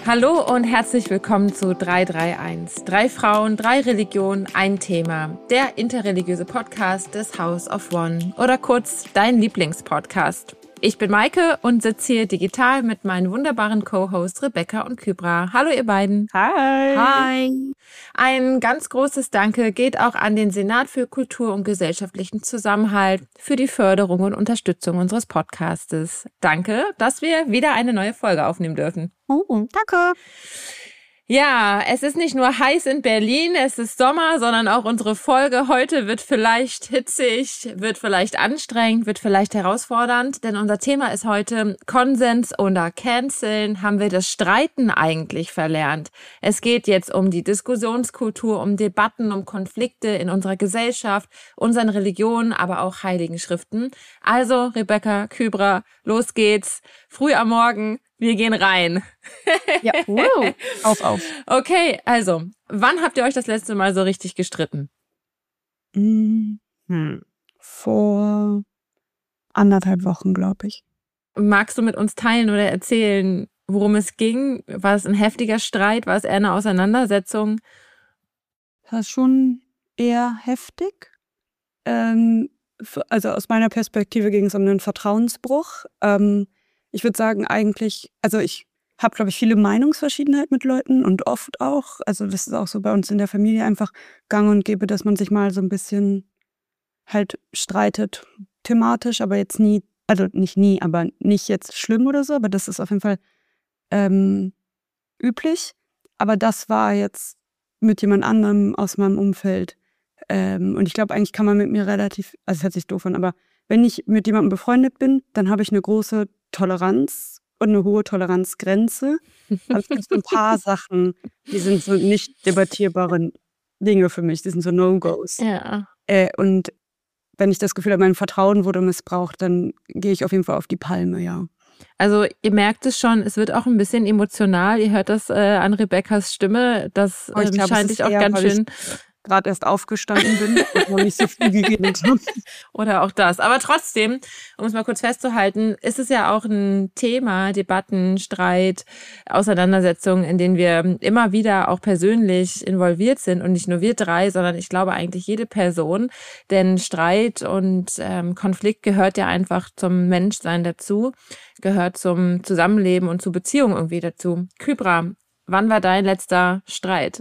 Hallo und herzlich willkommen zu 331. 3 Frauen, 3 Religionen, ein Thema. Der interreligiöse Podcast des House of One oder kurz dein Lieblingspodcast. Ich bin Maike und sitze hier digital mit meinen wunderbaren Co-Hosts Rebecca und Kybra. Hallo ihr beiden. Hi. Hi. Ein ganz großes Danke geht auch an den Senat für Kultur und gesellschaftlichen Zusammenhalt für die Förderung und Unterstützung unseres Podcastes. Danke, dass wir wieder eine neue Folge aufnehmen dürfen. Oh, danke. Ja, es ist nicht nur heiß in Berlin, es ist Sommer, sondern auch unsere Folge heute wird vielleicht hitzig, wird vielleicht anstrengend, wird vielleicht herausfordernd, denn unser Thema ist heute Konsens oder Canceln. Haben wir das Streiten eigentlich verlernt? Es geht jetzt um die Diskussionskultur, um Debatten, um Konflikte in unserer Gesellschaft, unseren Religionen, aber auch heiligen Schriften. Also, Rebecca, Kybra, los geht's. Früh am Morgen. Wir gehen rein. Ja, wow. Auf. Okay, also, wann habt ihr euch das letzte Mal so richtig gestritten? Vor 1,5 Wochen, glaube ich. Magst du mit uns teilen oder erzählen, worum es ging? War es ein heftiger Streit? War es eher eine Auseinandersetzung? Das war schon eher heftig. Also aus meiner Perspektive ging es um einen Vertrauensbruch. Ich würde sagen eigentlich, also ich habe, glaube ich, viele Meinungsverschiedenheit mit Leuten und oft auch, also das ist auch so bei uns in der Familie einfach gang und gäbe, dass man sich mal so ein bisschen halt streitet, thematisch, aber jetzt nie, also nicht nie, aber nicht jetzt schlimm oder so, aber das ist auf jeden Fall üblich. Aber das war jetzt mit jemand anderem aus meinem Umfeld. Und ich glaube, eigentlich kann man mit mir relativ, also es hört sich doof an, aber wenn ich mit jemandem befreundet bin, dann habe ich eine große Toleranz und eine hohe Toleranzgrenze. Aber es gibt so ein paar Sachen, die sind so nicht debattierbare Dinge für mich, die sind so No-Gos. Ja. Und wenn ich das Gefühl habe, mein Vertrauen wurde missbraucht, dann gehe ich auf jeden Fall auf die Palme, ja. Also ihr merkt es schon, es wird auch ein bisschen emotional. Ihr hört das an Rebeccas Stimme. Das Ich glaub, scheint dich auch ganz schön... gerade erst aufgestanden bin und noch nicht so viel gegessen habe. Oder auch das. Aber trotzdem, um es mal kurz festzuhalten, ist es ja auch ein Thema, Debatten, Streit, Auseinandersetzungen, in denen wir immer wieder auch persönlich involviert sind und nicht nur wir 3, sondern ich glaube eigentlich jede Person. Denn Streit und Konflikt gehört ja einfach zum Menschsein dazu, gehört zum Zusammenleben und zu Beziehungen irgendwie dazu. Kybra, wann war dein letzter Streit?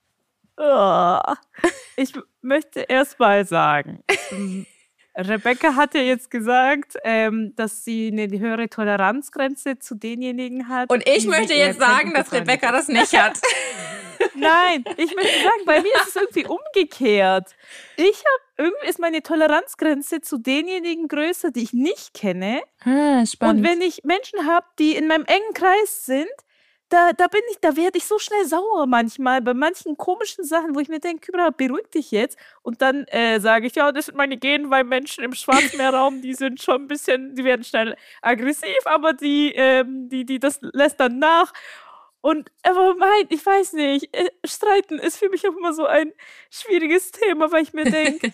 Ich möchte erst mal sagen, Rebecca hat ja jetzt gesagt, dass sie eine höhere Toleranzgrenze zu denjenigen hat. Und ich möchte jetzt sagen, dass Rebecca das nicht hat. Nein, ich möchte sagen, bei mir ist es irgendwie umgekehrt. Irgendwie ist meine Toleranzgrenze zu denjenigen größer, die ich nicht kenne. Spannend. Und wenn ich Menschen habe, die in meinem engen Kreis sind, da werde ich so schnell sauer manchmal bei manchen komischen Sachen, wo ich mir denke, Kybra, beruhig dich jetzt. Und dann sage ich, ja, das sind meine Gene, weil Menschen im Schwarzmeerraum, die sind schon ein bisschen, die werden schnell aggressiv, aber die das lässt dann nach. Und aber ich weiß nicht, Streiten ist für mich auch immer so ein schwieriges Thema, weil ich mir denke,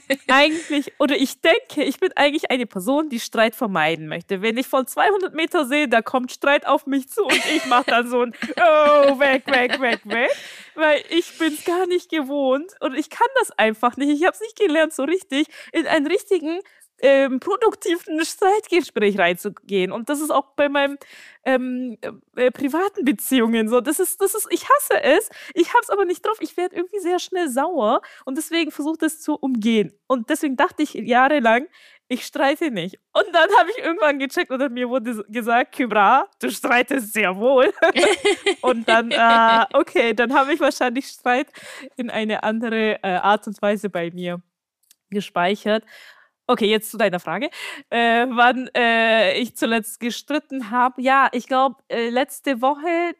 ich bin eigentlich eine Person, die Streit vermeiden möchte. Wenn ich von 200 Meter sehe, da kommt Streit auf mich zu und ich mache dann so ein oh, weg, weil ich bin es gar nicht gewohnt und ich kann das einfach nicht. Ich habe es nicht gelernt, so richtig in einen richtigen produktiven Streitgespräch reinzugehen. Und das ist auch bei meinen privaten Beziehungen so. Ich hasse es. Ich habe es aber nicht drauf. Ich werde irgendwie sehr schnell sauer und deswegen versuche das zu umgehen. Und deswegen dachte ich jahrelang, ich streite nicht. Und dann habe ich irgendwann gecheckt und mir wurde gesagt, Kybra, du streitest sehr wohl. Und dann, okay, dann habe ich wahrscheinlich Streit in eine andere Art und Weise bei mir gespeichert. Okay, jetzt zu deiner Frage. Wann ich zuletzt gestritten habe. Ja, ich glaube, letzte Woche,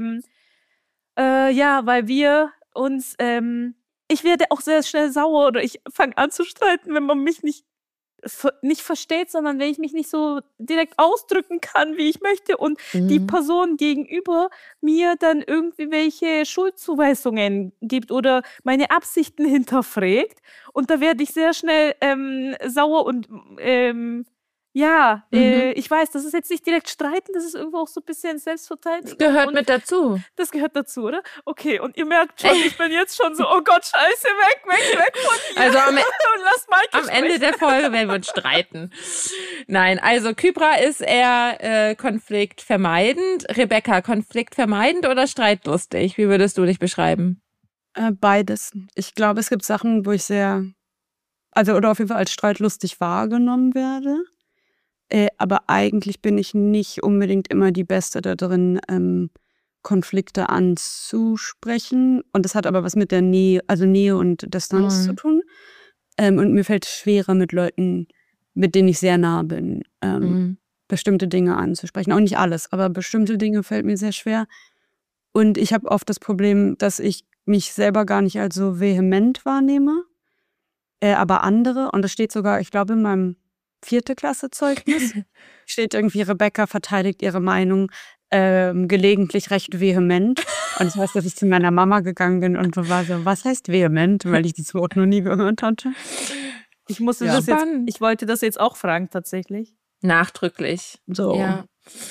weil wir uns, ich werde auch sehr schnell sauer oder ich fange an zu streiten, wenn man mich nicht versteht, sondern wenn ich mich nicht so direkt ausdrücken kann, wie ich möchte und die Person gegenüber mir dann irgendwie welche Schuldzuweisungen gibt oder meine Absichten hinterfragt und da werde ich sehr schnell sauer und Ja, ich weiß, das ist jetzt nicht direkt streiten, das ist irgendwo auch so ein bisschen Selbstverteidigung. Das gehört mit dazu. Das gehört dazu, oder? Okay, und ihr merkt schon, ich bin jetzt schon so, oh Gott, scheiße, weg von hier. Also und lass Maike am Ende der Folge werden wir uns streiten. Nein, also Kybra ist eher konfliktvermeidend. Rebecca, konfliktvermeidend oder streitlustig? Wie würdest du dich beschreiben? Beides. Ich glaube, es gibt Sachen, wo ich oder auf jeden Fall als streitlustig wahrgenommen werde. Aber eigentlich bin ich nicht unbedingt immer die Beste da drin, Konflikte anzusprechen. Und das hat aber was mit der Nähe, also Nähe und Distanz zu tun. Und mir fällt es schwerer, mit Leuten, mit denen ich sehr nah bin, bestimmte Dinge anzusprechen. Auch nicht alles, aber bestimmte Dinge fällt mir sehr schwer. Und ich habe oft das Problem, dass ich mich selber gar nicht als so vehement wahrnehme, aber andere. Und das steht sogar, ich glaube, in meinem 4. Klasse-Zeugnis steht irgendwie, Rebecca verteidigt ihre Meinung gelegentlich recht vehement. Und ich weiß, dass ich zu meiner Mama gegangen bin und war so, was heißt vehement? Weil ich dieses Wort noch nie gehört hatte. Ich wollte das jetzt auch fragen, tatsächlich. Nachdrücklich. So. Ja.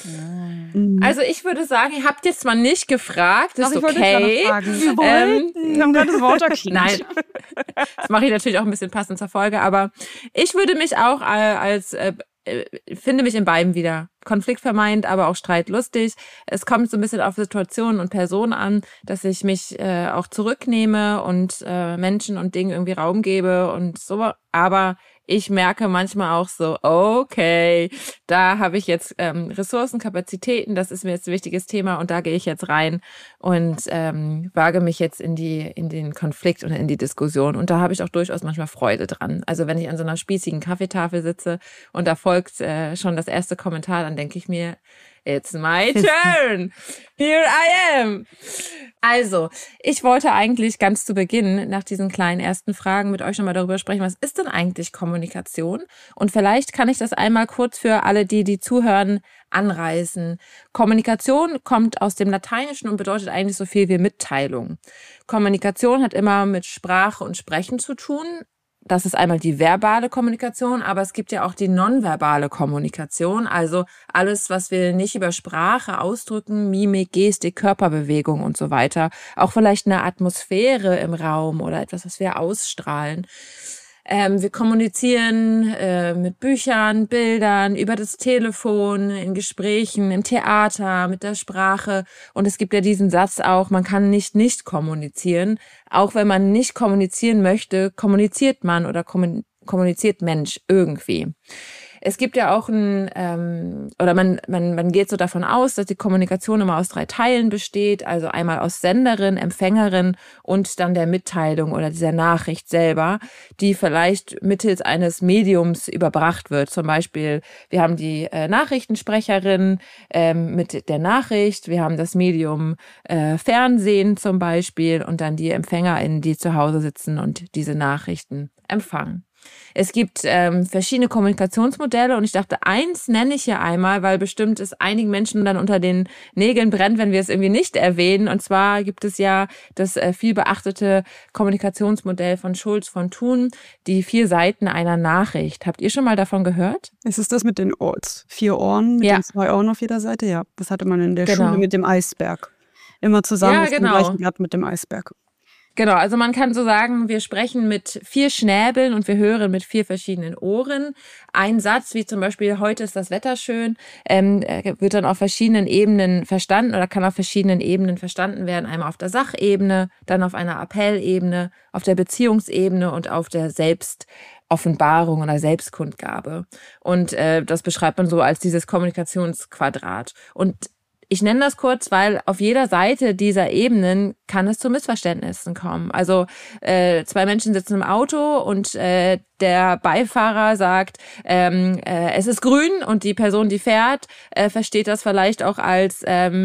Also ich würde sagen, ihr habt jetzt mal nicht gefragt, ist okay. Wir haben gerade das Wort erklärt. Nein, das mache ich natürlich auch ein bisschen passend zur Folge, aber ich würde mich auch finde mich in beiden wieder. Konfliktvermeidend, aber auch streitlustig. Es kommt so ein bisschen auf Situationen und Personen an, dass ich mich auch zurücknehme und Menschen und Dingen irgendwie Raum gebe und so. Aber ich merke manchmal auch so, okay, da habe ich jetzt Ressourcen, Kapazitäten, das ist mir jetzt ein wichtiges Thema und da gehe ich jetzt rein und wage mich jetzt in den Konflikt und in die Diskussion. Und da habe ich auch durchaus manchmal Freude dran. Also wenn ich an so einer spießigen Kaffeetafel sitze und da folgt schon das erste Kommentar, dann denke ich mir, it's my turn. Here I am. Also, ich wollte eigentlich ganz zu Beginn nach diesen kleinen ersten Fragen mit euch nochmal darüber sprechen, was ist denn eigentlich Kommunikation? Und vielleicht kann ich das einmal kurz für alle, die zuhören, anreißen. Kommunikation kommt aus dem Lateinischen und bedeutet eigentlich so viel wie Mitteilung. Kommunikation hat immer mit Sprache und Sprechen zu tun. Das ist einmal die verbale Kommunikation, aber es gibt ja auch die nonverbale Kommunikation, also alles, was wir nicht über Sprache ausdrücken, Mimik, Gestik, Körperbewegung und so weiter. Auch vielleicht eine Atmosphäre im Raum oder etwas, was wir ausstrahlen. Wir kommunizieren mit Büchern, Bildern, über das Telefon, in Gesprächen, im Theater, mit der Sprache. Und es gibt ja diesen Satz auch, man kann nicht kommunizieren. Auch wenn man nicht kommunizieren möchte, kommuniziert man oder kommuniziert Mensch irgendwie. Es gibt ja auch man geht so davon aus, dass die Kommunikation immer aus 3 Teilen besteht, also einmal aus Senderin, Empfängerin und dann der Mitteilung oder dieser Nachricht selber, die vielleicht mittels eines Mediums überbracht wird. Zum Beispiel, wir haben die Nachrichtensprecherin mit der Nachricht, wir haben das Medium Fernsehen zum Beispiel und dann die EmpfängerInnen, die zu Hause sitzen und diese Nachrichten empfangen. Es gibt verschiedene Kommunikationsmodelle und ich dachte, eins nenne ich hier einmal, weil bestimmt es einigen Menschen dann unter den Nägeln brennt, wenn wir es irgendwie nicht erwähnen. Und zwar gibt es ja das viel beachtete Kommunikationsmodell von Schulz von Thun, die 4 Seiten einer Nachricht. Habt ihr schon mal davon gehört? Ist es das mit den Ohren? 4 Ohren mit den 2 Ohren auf jeder Seite? Ja, das hatte man in der Schule mit dem Eisberg. Immer zusammen auf dem gleichen Blatt mit dem Eisberg. Genau, also man kann so sagen, wir sprechen mit 4 Schnäbeln und wir hören mit 4 verschiedenen Ohren. Ein Satz, wie zum Beispiel, heute ist das Wetter schön, wird dann auf verschiedenen Ebenen verstanden oder kann auf verschiedenen Ebenen verstanden werden. Einmal auf der Sachebene, dann auf einer Appellebene, auf der Beziehungsebene und auf der Selbstoffenbarung oder Selbstkundgabe. Und das beschreibt man so als dieses Kommunikationsquadrat. Und ich nenne das kurz, weil auf jeder Seite dieser Ebenen kann es zu Missverständnissen kommen. Also 2 Menschen sitzen im Auto und der Beifahrer sagt, es ist grün und die Person, die fährt, versteht das vielleicht auch als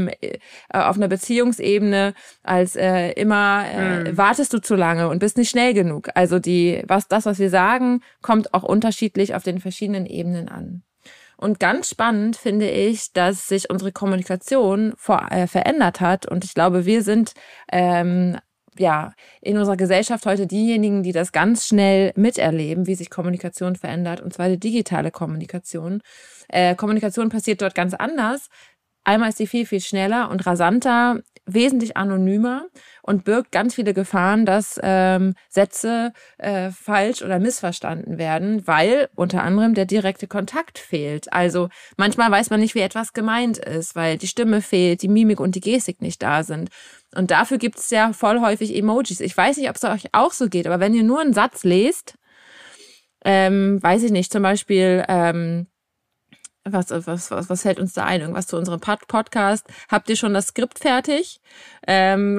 auf einer Beziehungsebene als wartest du zu lange und bist nicht schnell genug. Also was wir sagen, kommt auch unterschiedlich auf den verschiedenen Ebenen an. Und ganz spannend finde ich, dass sich unsere Kommunikation verändert hat. Und ich glaube, wir sind in unserer Gesellschaft heute diejenigen, die das ganz schnell miterleben, wie sich Kommunikation verändert, und zwar die digitale Kommunikation. Kommunikation passiert dort ganz anders. Einmal ist sie viel, viel schneller und rasanter, wesentlich anonymer und birgt ganz viele Gefahren, dass Sätze falsch oder missverstanden werden, weil unter anderem der direkte Kontakt fehlt. Also manchmal weiß man nicht, wie etwas gemeint ist, weil die Stimme fehlt, die Mimik und die Gestik nicht da sind. Und dafür gibt es ja voll häufig Emojis. Ich weiß nicht, ob es euch auch so geht, aber wenn ihr nur einen Satz lest, weiß ich nicht, zum Beispiel was fällt uns da ein? Irgendwas zu unserem Podcast? Habt ihr schon das Skript fertig? Ein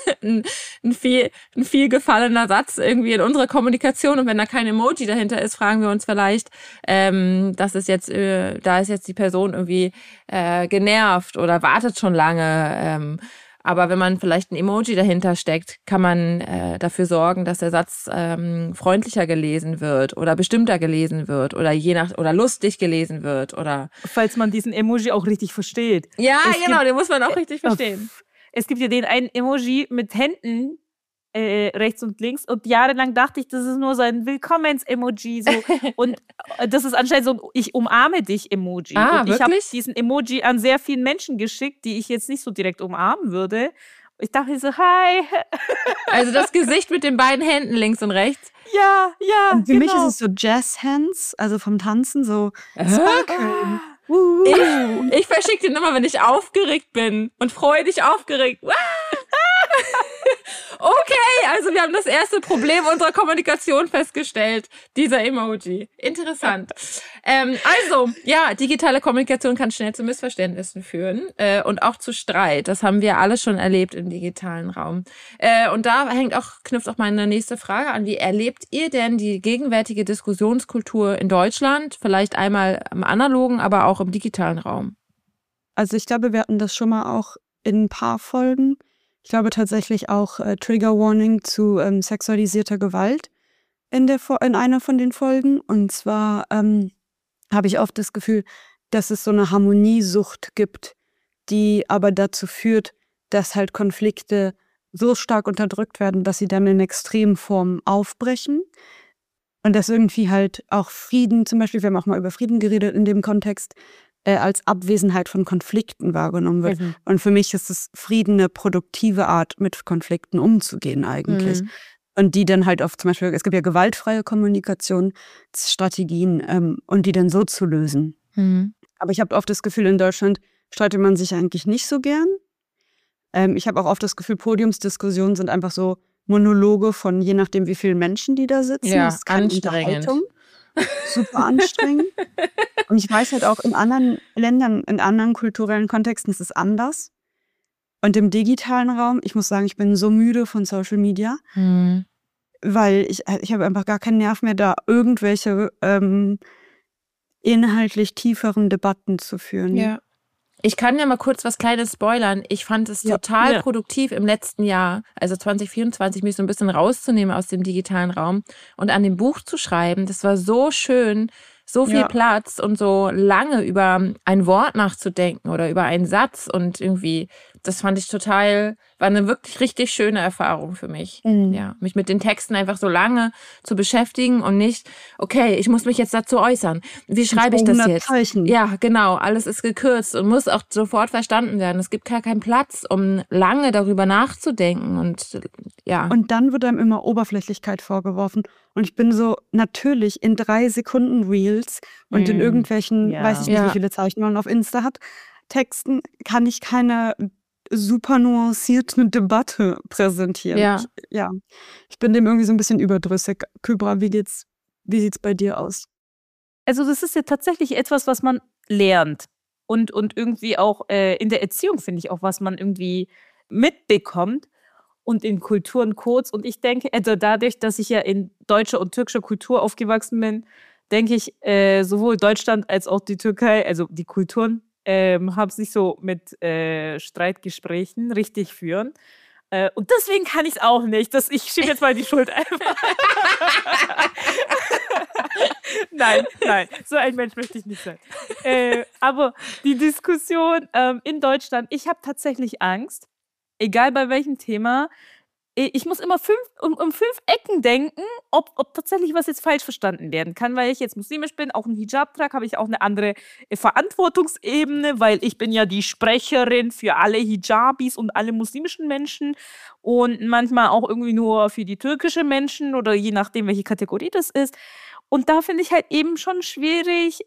viel gefallener Satz irgendwie in unserer Kommunikation, und wenn da kein Emoji dahinter ist, fragen wir uns vielleicht, da ist jetzt die Person irgendwie genervt oder wartet schon lange. Aber wenn man vielleicht ein Emoji dahinter steckt, kann man dafür sorgen, dass der Satz freundlicher gelesen wird oder bestimmter gelesen wird oder oder lustig gelesen wird oder. Falls man diesen Emoji auch richtig versteht. Ja, genau, den muss man auch richtig verstehen. Es gibt ja den einen Emoji mit Händen rechts und links, und jahrelang dachte ich, das ist nur so ein Willkommens-Emoji. So. Und das ist anscheinend so ein Ich umarme dich Emoji. Und ich habe diesen Emoji an sehr vielen Menschen geschickt, die ich jetzt nicht so direkt umarmen würde. Ich dachte so, hi. Also das Gesicht mit den beiden Händen links und rechts. Ja, und für mich ist es so Jazz-Hands, also vom Tanzen so Sparkle. Ich verschicke den immer, wenn ich aufgeregt bin und freudig aufgeregt. Okay, also wir haben das erste Problem unserer Kommunikation festgestellt. Dieser Emoji. Interessant. Also, ja, digitale Kommunikation kann schnell zu Missverständnissen führen und auch zu Streit. Das haben wir alle schon erlebt im digitalen Raum. Und da knüpft auch meine nächste Frage an. Wie erlebt ihr denn die gegenwärtige Diskussionskultur in Deutschland? Vielleicht einmal im analogen, aber auch im digitalen Raum. Also ich glaube, wir hatten das schon mal auch in ein paar Folgen. Ich glaube tatsächlich auch Trigger Warning zu sexualisierter Gewalt in einer von den Folgen. Und zwar habe ich oft das Gefühl, dass es so eine Harmoniesucht gibt, die aber dazu führt, dass halt Konflikte so stark unterdrückt werden, dass sie dann in Extremformen aufbrechen. Und dass irgendwie halt auch Frieden, zum Beispiel, wir haben auch mal über Frieden geredet in dem Kontext, als Abwesenheit von Konflikten wahrgenommen wird. Mhm. Und für mich ist es Frieden eine produktive Art, mit Konflikten umzugehen eigentlich. Mhm. Und die dann halt auf zum Beispiel, es gibt ja gewaltfreie Kommunikationsstrategien und die dann so zu lösen. Mhm. Aber ich habe oft das Gefühl, in Deutschland streitet man sich eigentlich nicht so gern. Ich habe auch oft das Gefühl, Podiumsdiskussionen sind einfach so Monologe von je nachdem, wie viele Menschen die da sitzen. Ja, das ist keine Unterhaltung. Super anstrengend. Und ich weiß halt auch, in anderen Ländern, in anderen kulturellen Kontexten ist es anders. Und im digitalen Raum, ich muss sagen, ich bin so müde von Social Media, weil ich habe einfach gar keinen Nerv mehr, da irgendwelche inhaltlich tieferen Debatten zu führen. Ja. Ich kann ja mal kurz was Kleines spoilern. Ich fand es total produktiv im letzten Jahr, also 2024, mich so ein bisschen rauszunehmen aus dem digitalen Raum und an dem Buch zu schreiben. Das war so schön, so viel Platz und so lange über ein Wort nachzudenken oder über einen Satz und irgendwie, das fand ich war eine wirklich richtig schöne Erfahrung für mich. Mhm. Ja, mich mit den Texten einfach so lange zu beschäftigen und nicht, okay, ich muss mich jetzt dazu äußern. Wie schreibe ich das jetzt? Zeichen. Ja, genau, alles ist gekürzt und muss auch sofort verstanden werden. Es gibt gar keinen Platz, um lange darüber nachzudenken und ja. Und dann wird einem immer Oberflächlichkeit vorgeworfen. Und ich bin so, natürlich in 3 Sekunden Reels und in irgendwelchen, weiß ich nicht, wie viele Zeichen man auf Insta hat, Texten kann ich keine super nuancierte Debatte präsentieren. Ja. Ich bin dem irgendwie so ein bisschen überdrüssig. Kybra, wie sieht's bei dir aus? Also das ist ja tatsächlich etwas, was man lernt und irgendwie auch in der Erziehung, finde ich auch, was man irgendwie mitbekommt und in Kulturencodes. Und ich denke, also dadurch, dass ich ja in deutscher und türkischer Kultur aufgewachsen bin, denke ich, sowohl Deutschland als auch die Türkei, also die Kulturen, haben sich so mit Streitgesprächen richtig führen. Und deswegen kann ich es auch nicht. Ich schiebe jetzt mal die Schuld einfach. Nein, so ein Mensch möchte ich nicht sein. Aber die Diskussion in Deutschland, ich habe tatsächlich Angst, egal bei welchem Thema, ich muss immer um 5 Ecken denken, ob tatsächlich was jetzt falsch verstanden werden kann, weil ich jetzt muslimisch bin, auch einen Hijab trage, habe ich auch eine andere Verantwortungsebene, weil ich bin ja die Sprecherin für alle Hijabis und alle muslimischen Menschen und manchmal auch irgendwie nur für die türkischen Menschen oder je nachdem, welche Kategorie das ist. Und da finde ich halt eben schon schwierig,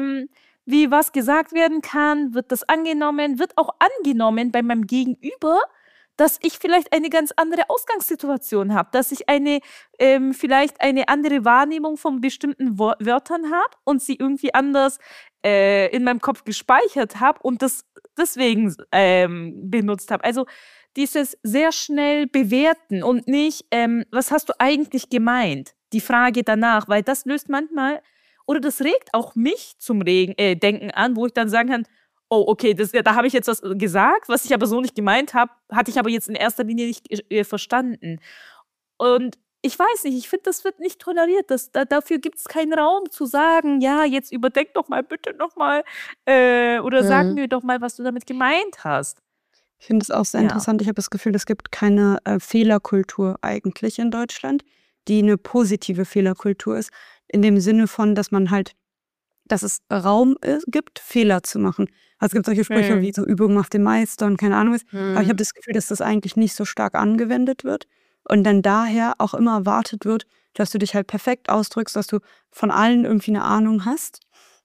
wie was gesagt werden kann, wird das angenommen, wird auch angenommen bei meinem Gegenüber, dass ich vielleicht eine ganz andere Ausgangssituation habe, dass ich vielleicht eine andere Wahrnehmung von bestimmten Wörtern habe und sie irgendwie anders in meinem Kopf gespeichert habe und das deswegen benutzt habe. Also dieses sehr schnell bewerten und nicht, was hast du eigentlich gemeint? Die Frage danach, weil das löst manchmal, oder das regt auch mich zum Denken an, wo ich dann sagen kann, oh, okay, da habe ich jetzt was gesagt, was ich aber so nicht gemeint habe, hatte ich aber jetzt in erster Linie nicht verstanden. Und ich weiß nicht, ich finde, das wird nicht toleriert. Dafür gibt es keinen Raum zu sagen, ja, jetzt überdenk doch mal, bitte noch mal, oder sag mir doch mal, was du damit gemeint hast. Ich finde es auch sehr interessant. Ich habe das Gefühl, es gibt keine Fehlerkultur eigentlich in Deutschland, die eine positive Fehlerkultur ist, in dem Sinne von, dass es Raum gibt, Fehler zu machen. Also es gibt solche Sprüche wie so Übung macht den Meister und keine Ahnung was. Aber ich habe das Gefühl, dass das eigentlich nicht so stark angewendet wird und dann daher auch immer erwartet wird, dass du dich halt perfekt ausdrückst, dass du von allen irgendwie eine Ahnung hast.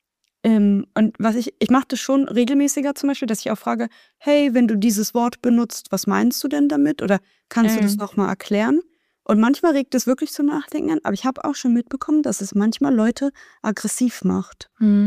Und ich mache das schon regelmäßiger zum Beispiel, dass ich auch frage, hey, wenn du dieses Wort benutzt, was meinst du denn damit? Oder kannst du das nochmal erklären? Und manchmal regt es wirklich zum Nachdenken an, aber ich habe auch schon mitbekommen, dass es manchmal Leute aggressiv macht.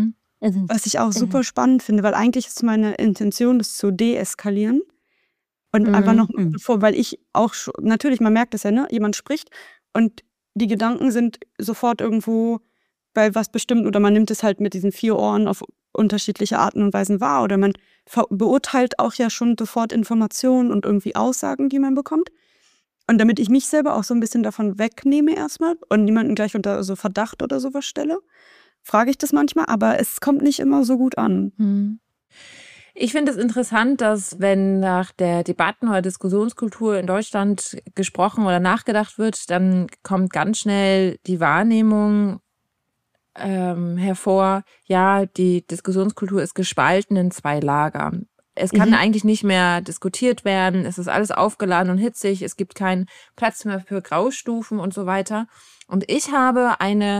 Was ich auch super spannend finde, weil eigentlich ist meine Intention, das zu deeskalieren. Und einfach noch bevor, weil ich auch schon, natürlich, man merkt das ja, ne? Jemand spricht und die Gedanken sind sofort irgendwo bei was bestimmt oder man nimmt es halt mit diesen 4 Ohren auf unterschiedliche Arten und Weisen wahr oder man beurteilt auch ja schon sofort Informationen und irgendwie Aussagen, die man bekommt. Und damit ich mich selber auch so ein bisschen davon wegnehme erstmal und niemanden gleich unter so Verdacht oder sowas stelle, frage ich das manchmal, aber es kommt nicht immer so gut an. Ich finde es interessant, dass wenn nach der Debatten- oder Diskussionskultur in Deutschland gesprochen oder nachgedacht wird, dann kommt ganz schnell die Wahrnehmung hervor, ja, die Diskussionskultur ist gespalten in 2 Lager. Es kann eigentlich nicht mehr diskutiert werden, es ist alles aufgeladen und hitzig, es gibt keinen Platz mehr für Graustufen und so weiter. Und ich habe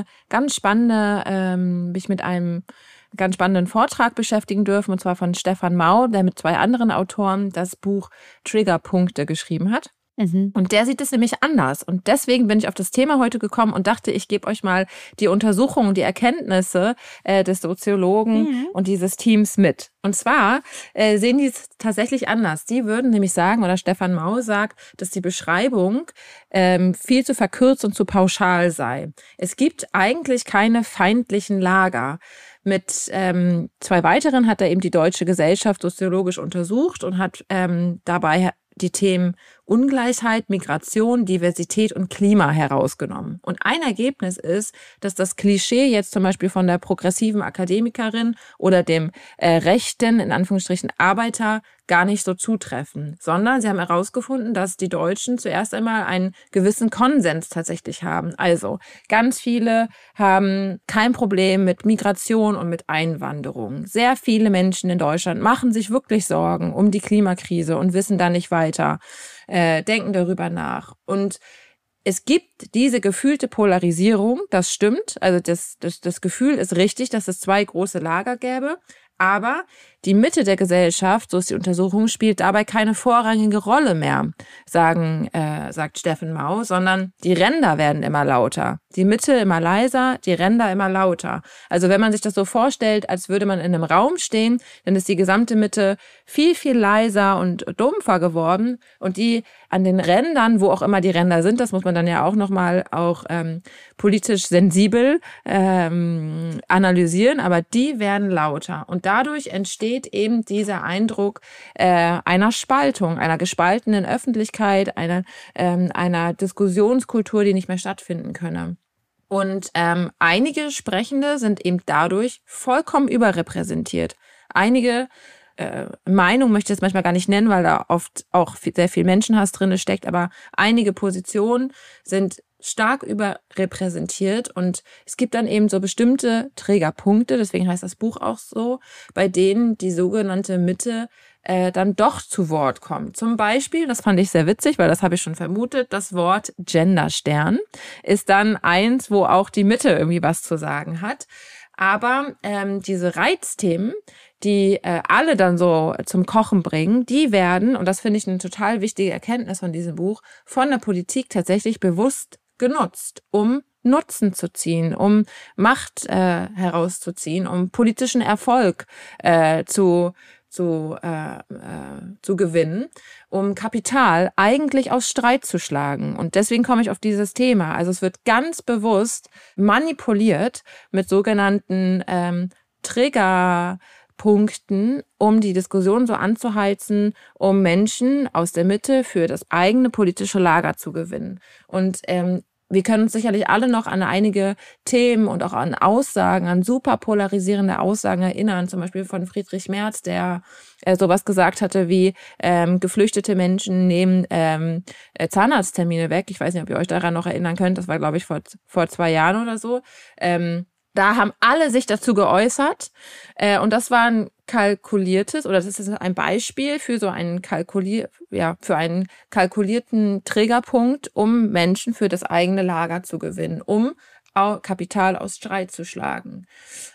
mich mit einem ganz spannenden Vortrag beschäftigen dürfen, und zwar von Stefan Mau, der mit 2 anderen Autoren das Buch Triggerpunkte geschrieben hat. Und der sieht es nämlich anders. Und deswegen bin ich auf das Thema heute gekommen und dachte, ich gebe euch mal die Untersuchungen, die Erkenntnisse des Soziologen und dieses Teams mit. Und zwar sehen die es tatsächlich anders. Die würden nämlich sagen, oder Stefan Mau sagt, dass die Beschreibung viel zu verkürzt und zu pauschal sei. Es gibt eigentlich keine feindlichen Lager. Mit 2 weiteren hat er eben die Deutsche Gesellschaft soziologisch untersucht und hat dabei die Themen Ungleichheit, Migration, Diversität und Klima herausgenommen. Und ein Ergebnis ist, dass das Klischee jetzt zum Beispiel von der progressiven Akademikerin oder dem rechten, in Anführungsstrichen, Arbeiter gar nicht so zutreffen, sondern sie haben herausgefunden, dass die Deutschen zuerst einmal einen gewissen Konsens tatsächlich haben. Also ganz viele haben kein Problem mit Migration und mit Einwanderung. Sehr viele Menschen in Deutschland machen sich wirklich Sorgen um die Klimakrise und wissen da nicht weiter, denken darüber nach. Und es gibt diese gefühlte Polarisierung, das stimmt. Also das Gefühl ist richtig, dass es 2 große Lager gäbe. Aber die Mitte der Gesellschaft, so ist die Untersuchung, spielt dabei keine vorrangige Rolle mehr, sagt Stefan Mau, sondern die Ränder werden immer lauter. Die Mitte immer leiser, die Ränder immer lauter. Also wenn man sich das so vorstellt, als würde man in einem Raum stehen, dann ist die gesamte Mitte viel, viel leiser und dumpfer geworden. Und die an den Rändern, wo auch immer die Ränder sind, das muss man dann ja auch nochmal politisch sensibel analysieren, aber die werden lauter. Und dadurch entsteht eben dieser Eindruck einer Spaltung, einer gespaltenen Öffentlichkeit, einer Diskussionskultur, die nicht mehr stattfinden könne. Und einige Sprechende sind eben dadurch vollkommen überrepräsentiert. Einige Meinung möchte ich das manchmal gar nicht nennen, weil da oft auch sehr viel Menschenhass drin steckt, aber einige Positionen sind stark überrepräsentiert und es gibt dann eben so bestimmte Trägerpunkte, deswegen heißt das Buch auch so, bei denen die sogenannte Mitte dann doch zu Wort kommt. Zum Beispiel, das fand ich sehr witzig, weil das habe ich schon vermutet, das Wort Genderstern ist dann eins, wo auch die Mitte irgendwie was zu sagen hat. Aber diese Reizthemen, die alle dann so zum Kochen bringen, die werden, und das finde ich eine total wichtige Erkenntnis von diesem Buch, von der Politik tatsächlich bewusst genutzt, um Nutzen zu ziehen, um Macht herauszuziehen, um politischen Erfolg zu gewinnen, um Kapital eigentlich aus Streit zu schlagen. Und deswegen komme ich auf dieses Thema. Also es wird ganz bewusst manipuliert mit sogenannten Triggerpunkten, um die Diskussion so anzuheizen, um Menschen aus der Mitte für das eigene politische Lager zu gewinnen. Und wir können uns sicherlich alle noch an einige Themen und auch an Aussagen, an super polarisierende Aussagen erinnern, zum Beispiel von Friedrich Merz, der sowas gesagt hatte wie geflüchtete Menschen nehmen Zahnarzttermine weg. Ich weiß nicht, ob ihr euch daran noch erinnern könnt, das war, glaube ich, vor 2 Jahren oder so. Da haben alle sich dazu geäußert und das war ein kalkuliertes, oder das ist ein Beispiel für so einen für einen kalkulierten Triggerpunkt, um Menschen für das eigene Lager zu gewinnen, um Kapital aus Streit zu schlagen.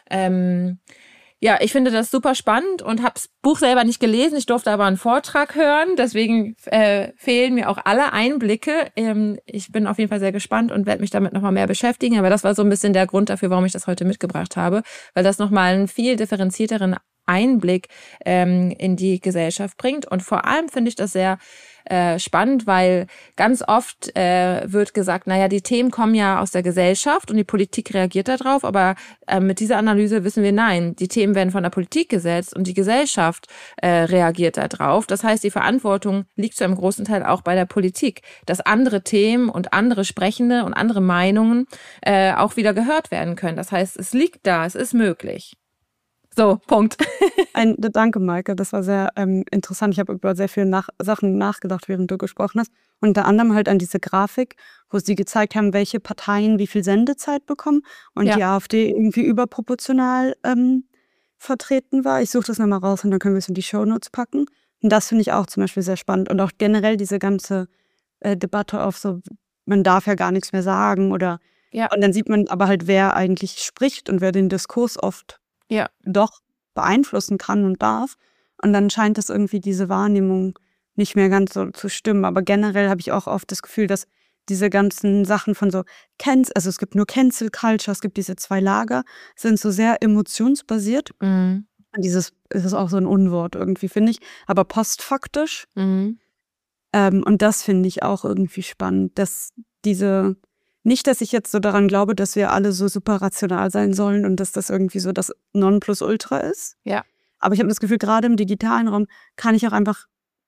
Ich finde das super spannend und habe das Buch selber nicht gelesen. Ich durfte aber einen Vortrag hören, deswegen fehlen mir auch alle Einblicke. Ich bin auf jeden Fall sehr gespannt und werde mich damit nochmal mehr beschäftigen. Aber das war so ein bisschen der Grund dafür, warum ich das heute mitgebracht habe, weil das nochmal einen viel differenzierteren Einblick in die Gesellschaft bringt. Und vor allem finde ich das sehr spannend, weil ganz oft wird gesagt, naja, die Themen kommen ja aus der Gesellschaft und die Politik reagiert darauf, aber mit dieser Analyse wissen wir, nein, die Themen werden von der Politik gesetzt und die Gesellschaft reagiert darauf. Das heißt, die Verantwortung liegt zu einem großen Teil auch bei der Politik, dass andere Themen und andere Sprechende und andere Meinungen auch wieder gehört werden können. Das heißt, es liegt da, es ist möglich. So, Punkt. Danke, Maike. Das war sehr interessant. Ich habe über sehr viele Sachen nachgedacht, während du gesprochen hast. Unter anderem halt an diese Grafik, wo sie gezeigt haben, welche Parteien wie viel Sendezeit bekommen und die AfD irgendwie überproportional vertreten war. Ich suche das nochmal raus und dann können wir es in die Shownotes packen. Und das finde ich auch zum Beispiel sehr spannend. Und auch generell diese ganze Debatte auf so, man darf ja gar nichts mehr sagen oder und dann sieht man aber halt, wer eigentlich spricht und wer den Diskurs oft doch beeinflussen kann und darf. Und dann scheint es irgendwie diese Wahrnehmung nicht mehr ganz so zu stimmen. Aber generell habe ich auch oft das Gefühl, dass diese ganzen Sachen von so also es gibt nur Cancel Culture, es gibt diese 2 Lager, sind so sehr emotionsbasiert. Mhm. Dieses ist auch so ein Unwort irgendwie, finde ich, aber postfaktisch. Mhm. Und das finde ich auch irgendwie spannend, dass nicht, dass ich jetzt so daran glaube, dass wir alle so super rational sein sollen und dass das irgendwie so das Nonplusultra ist. Ja. Aber ich habe das Gefühl, gerade im digitalen Raum kann ich auch einfach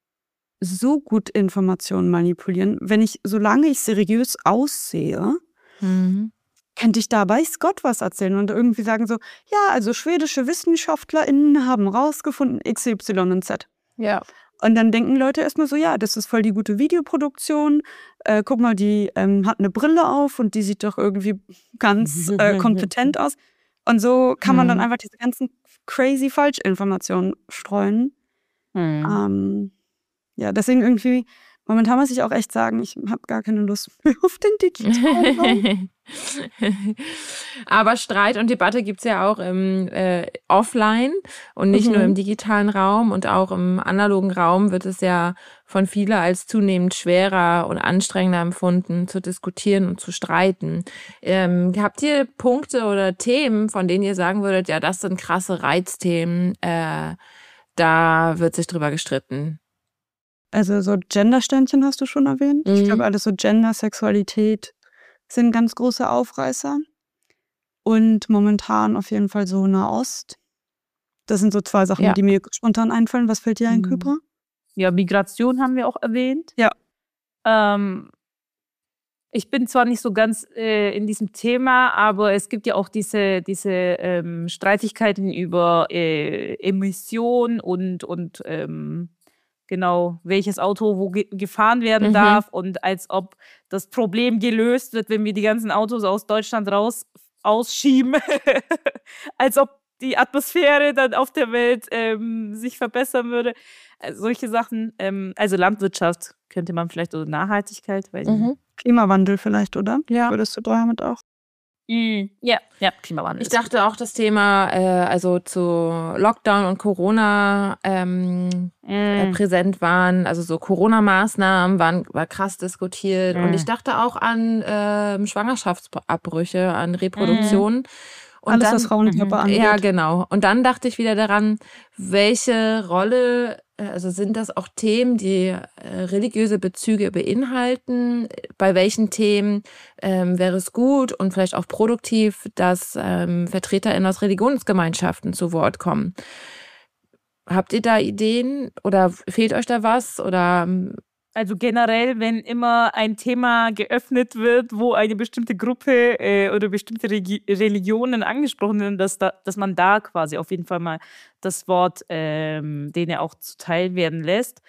so gut Informationen manipulieren. Solange ich seriös aussehe, könnte ich da weiß Gott was erzählen und irgendwie sagen so, ja, also schwedische WissenschaftlerInnen haben rausgefunden XY und Z. Ja. Und dann denken Leute erstmal so, ja, das ist voll die gute Videoproduktion. Guck mal, die hat eine Brille auf und die sieht doch irgendwie ganz kompetent aus. Und so kann man dann einfach diese ganzen crazy Falschinformationen streuen. Deswegen irgendwie, momentan muss ich auch echt sagen, ich habe gar keine Lust mehr auf den digitalen Raum. Aber Streit und Debatte gibt's ja auch im Offline und nicht nur im digitalen Raum, und auch im analogen Raum wird es ja von vielen als zunehmend schwerer und anstrengender empfunden, zu diskutieren und zu streiten. Habt ihr Punkte oder Themen, von denen ihr sagen würdet, ja, das sind krasse Reizthemen, da wird sich drüber gestritten? Also so Gendersternchen hast du schon erwähnt. Ich glaube, alles so Gender, Sexualität sind ganz große Aufreißer. Und momentan auf jeden Fall so Nahost. Das sind so 2 Sachen, die mir spontan einfallen. Was fällt dir ein, Kübra? Ja, Migration haben wir auch erwähnt. Ja. Ich bin zwar nicht so ganz in diesem Thema, aber es gibt ja auch diese Streitigkeiten über Emission und genau, welches Auto wo gefahren werden darf und als ob das Problem gelöst wird, wenn wir die ganzen Autos aus Deutschland ausschieben, als ob die Atmosphäre dann auf der Welt sich verbessern würde. Solche Sachen, also Landwirtschaft könnte man vielleicht, oder Nachhaltigkeit, weiß ich nicht. Klimawandel vielleicht, oder? Ja. Würdest du damit auch? Ja, Klimawandel. Ich dachte auch, das Thema, also zu Lockdown und Corona präsent waren, also so Corona-Maßnahmen war krass diskutiert. Und ich dachte auch an Schwangerschaftsabbrüche, an Reproduktion. Und alles, dann, was Frauenkörper angeht. Ja, genau. Und dann dachte ich wieder daran, welche Rolle, also sind das auch Themen, die religiöse Bezüge beinhalten? Bei welchen Themen wäre es gut und vielleicht auch produktiv, dass VertreterInnen aus Religionsgemeinschaften zu Wort kommen? Habt ihr da Ideen oder fehlt euch da was? Oder also generell, wenn immer ein Thema geöffnet wird, wo eine bestimmte Gruppe oder bestimmte Religionen angesprochen werden, dass man da quasi auf jeden Fall mal das Wort denen auch zuteil werden lässt.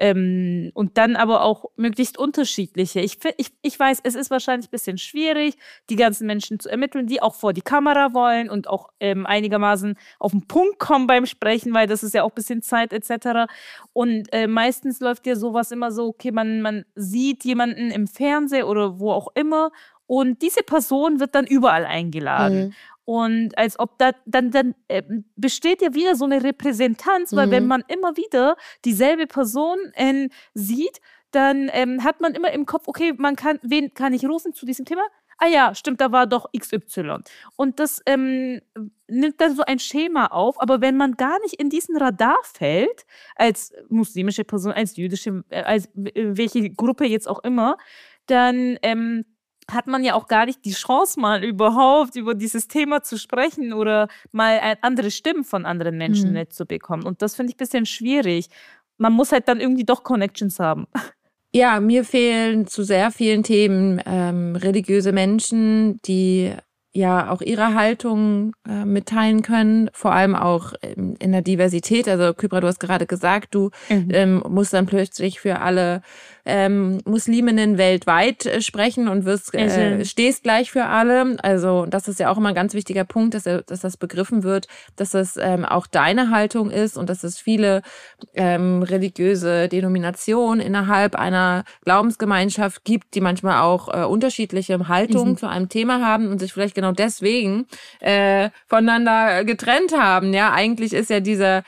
Und dann aber auch möglichst unterschiedliche. Ich weiß, es ist wahrscheinlich ein bisschen schwierig, die ganzen Menschen zu ermitteln, die auch vor die Kamera wollen und auch einigermaßen auf den Punkt kommen beim Sprechen, weil das ist ja auch ein bisschen Zeit etc. Und meistens läuft ja sowas immer so, okay, man sieht jemanden im Fernsehen oder wo auch immer und diese Person wird dann überall eingeladen. Und als ob dann besteht ja wieder so eine Repräsentanz, weil wenn man immer wieder dieselbe Person sieht, dann hat man immer im Kopf, okay, wen kann ich rufen zu diesem Thema? Ah ja, stimmt, da war doch XY. Und das nimmt dann so ein Schema auf, aber wenn man gar nicht in diesen Radar fällt, als muslimische Person, als jüdische, als welche Gruppe jetzt auch immer, dann hat man ja auch gar nicht die Chance, mal überhaupt über dieses Thema zu sprechen oder mal andere Stimmen von anderen Menschen mitzubekommen. Und das finde ich ein bisschen schwierig. Man muss halt dann irgendwie doch Connections haben. Ja, mir fehlen zu sehr vielen Themen religiöse Menschen, die ja auch ihre Haltung mitteilen können, vor allem auch in der Diversität. Also Kybra, du hast gerade gesagt, du musst dann plötzlich für alle Musliminnen weltweit sprechen und stehst gleich für alle. Also das ist ja auch immer ein ganz wichtiger Punkt, dass das begriffen wird, dass das auch deine Haltung ist und dass es viele religiöse Denominationen innerhalb einer Glaubensgemeinschaft gibt, die manchmal auch unterschiedliche Haltungen zu einem Thema haben und sich vielleicht genau deswegen voneinander getrennt haben. Ja, eigentlich ist ja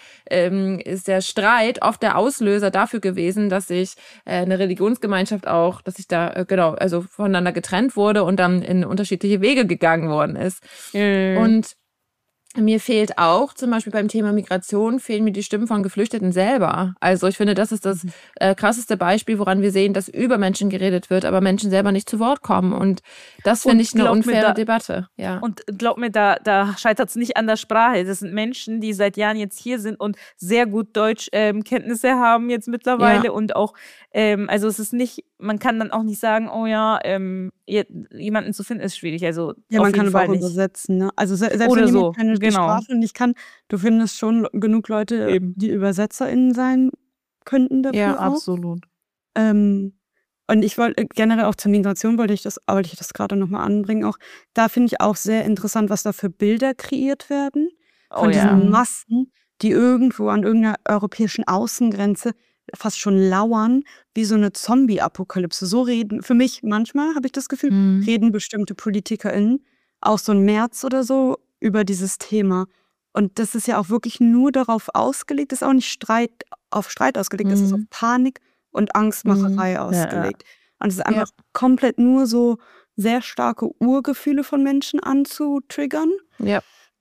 ist der Streit oft der Auslöser dafür gewesen, dass sich eine Religionsgemeinschaft auch, dass sich da also voneinander getrennt wurde und dann in unterschiedliche Wege gegangen worden ist. Und mir fehlt auch, zum Beispiel beim Thema Migration, fehlen mir die Stimmen von Geflüchteten selber. Also ich finde, das ist das krasseste Beispiel, woran wir sehen, dass über Menschen geredet wird, aber Menschen selber nicht zu Wort kommen. Und das finde ich eine unfaire Debatte. Ja. Und glaub mir, da scheitert es nicht an der Sprache. Das sind Menschen, die seit Jahren jetzt hier sind und sehr gut Deutschkenntnisse haben jetzt mittlerweile. Ja. Und auch, also es ist nicht, man kann dann auch nicht sagen, oh ja, jemanden zu finden ist schwierig. Also ja, man kann aber auch übersetzen. Ne? Also selbst wenn jemand keine Sprache nicht kann, du findest schon genug Leute, die ÜbersetzerInnen sein könnten dafür. Ja, auch. Absolut. Und ich wollte generell auch zur Migration wollte ich das gerade nochmal anbringen. Auch da finde ich auch sehr interessant, was da für Bilder kreiert werden von diesen Massen, die irgendwo an irgendeiner europäischen Außengrenze fast schon lauern, wie so eine Zombie-Apokalypse. So reden, für mich manchmal habe ich das Gefühl, reden bestimmte PolitikerInnen, auch so ein Merz oder so, über dieses Thema. Und das ist ja auch wirklich nur darauf ausgelegt, das ist auch nicht auf Streit ausgelegt, das ist auf Panik und Angstmacherei ausgelegt. Und es ist einfach komplett nur so sehr starke Urgefühle von Menschen anzutriggern. Ja.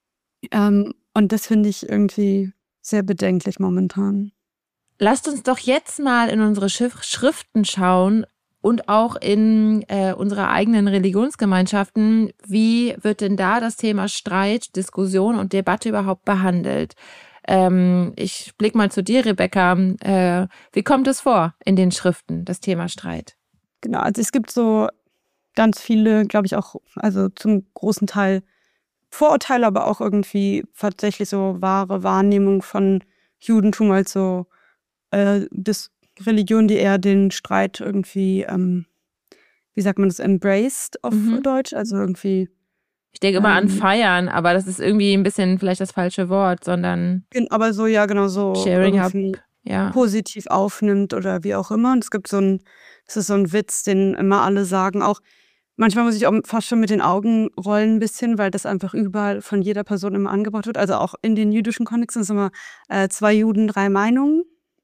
Und das finde ich irgendwie sehr bedenklich momentan. Lasst uns doch jetzt mal in unsere Schriften schauen und auch in unsere eigenen Religionsgemeinschaften. Wie wird denn da das Thema Streit, Diskussion und Debatte überhaupt behandelt? Ich blicke mal zu dir, Rebecca. Wie kommt es vor in den Schriften, das Thema Streit? Genau, also es gibt so ganz viele, glaube ich auch, also zum großen Teil Vorurteile, aber auch irgendwie tatsächlich so wahre Wahrnehmung von Judentum als so das Religion, die eher den Streit irgendwie, wie sagt man das, embraced auf Deutsch, also irgendwie. Ich denke immer an Feiern, aber das ist irgendwie ein bisschen vielleicht das falsche Wort, sondern aber so, ja, genau so sharing up, positiv aufnimmt oder wie auch immer. Und es gibt das ist so ein Witz, den immer alle sagen, auch manchmal muss ich auch fast schon mit den Augen rollen ein bisschen, weil das einfach überall von jeder Person immer angebracht wird. Also auch in den jüdischen Kontexten ist immer 2 Juden, 3 Meinungen,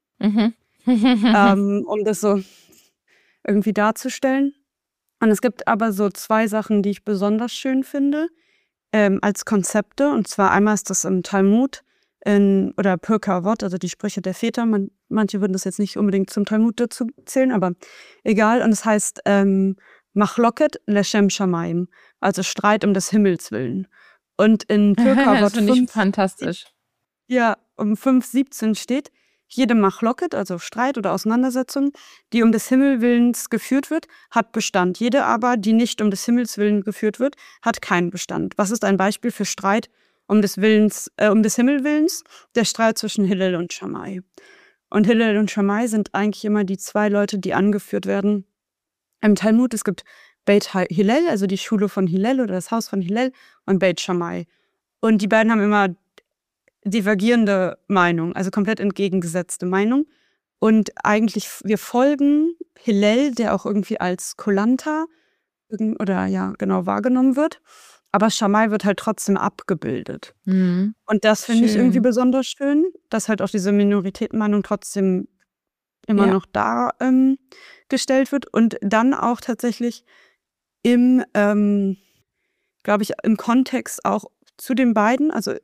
um das so irgendwie darzustellen. Und es gibt aber so 2 Sachen, die ich besonders schön finde, als Konzepte. Und zwar einmal ist das im Talmud oder Pirkei Avot, also die Sprüche der Väter. Manche würden das jetzt nicht unbedingt zum Talmud dazu zählen, aber egal. Und es heißt Machloket leshem Shamayim, also Streit um des Himmels willen. Und in Pirkei Avot das finde ich fantastisch. Ja, um 5,17 steht: Jede Machloket, also Streit oder Auseinandersetzung, die um des Himmelswillens geführt wird, hat Bestand. Jede aber, die nicht um des Himmels willen geführt wird, hat keinen Bestand. Was ist ein Beispiel für Streit um des Himmelwillens? Der Streit zwischen Hillel und Shammai. Und Hillel und Shammai sind eigentlich immer die 2 Leute, die angeführt werden im Talmud. Es gibt Beit Hillel, also die Schule von Hillel oder das Haus von Hillel, und Beit Shammai. Und die beiden haben immer divergierende Meinung, also komplett entgegengesetzte Meinung. Und eigentlich, wir folgen Hillel, der auch irgendwie als kulanter oder ja, genau wahrgenommen wird. Aber Shammai wird halt trotzdem abgebildet. Und das finde ich irgendwie besonders schön, dass halt auch diese Minoritätenmeinung trotzdem immer noch dargestellt wird. Und dann auch tatsächlich glaube ich, im Kontext auch zu den beiden, also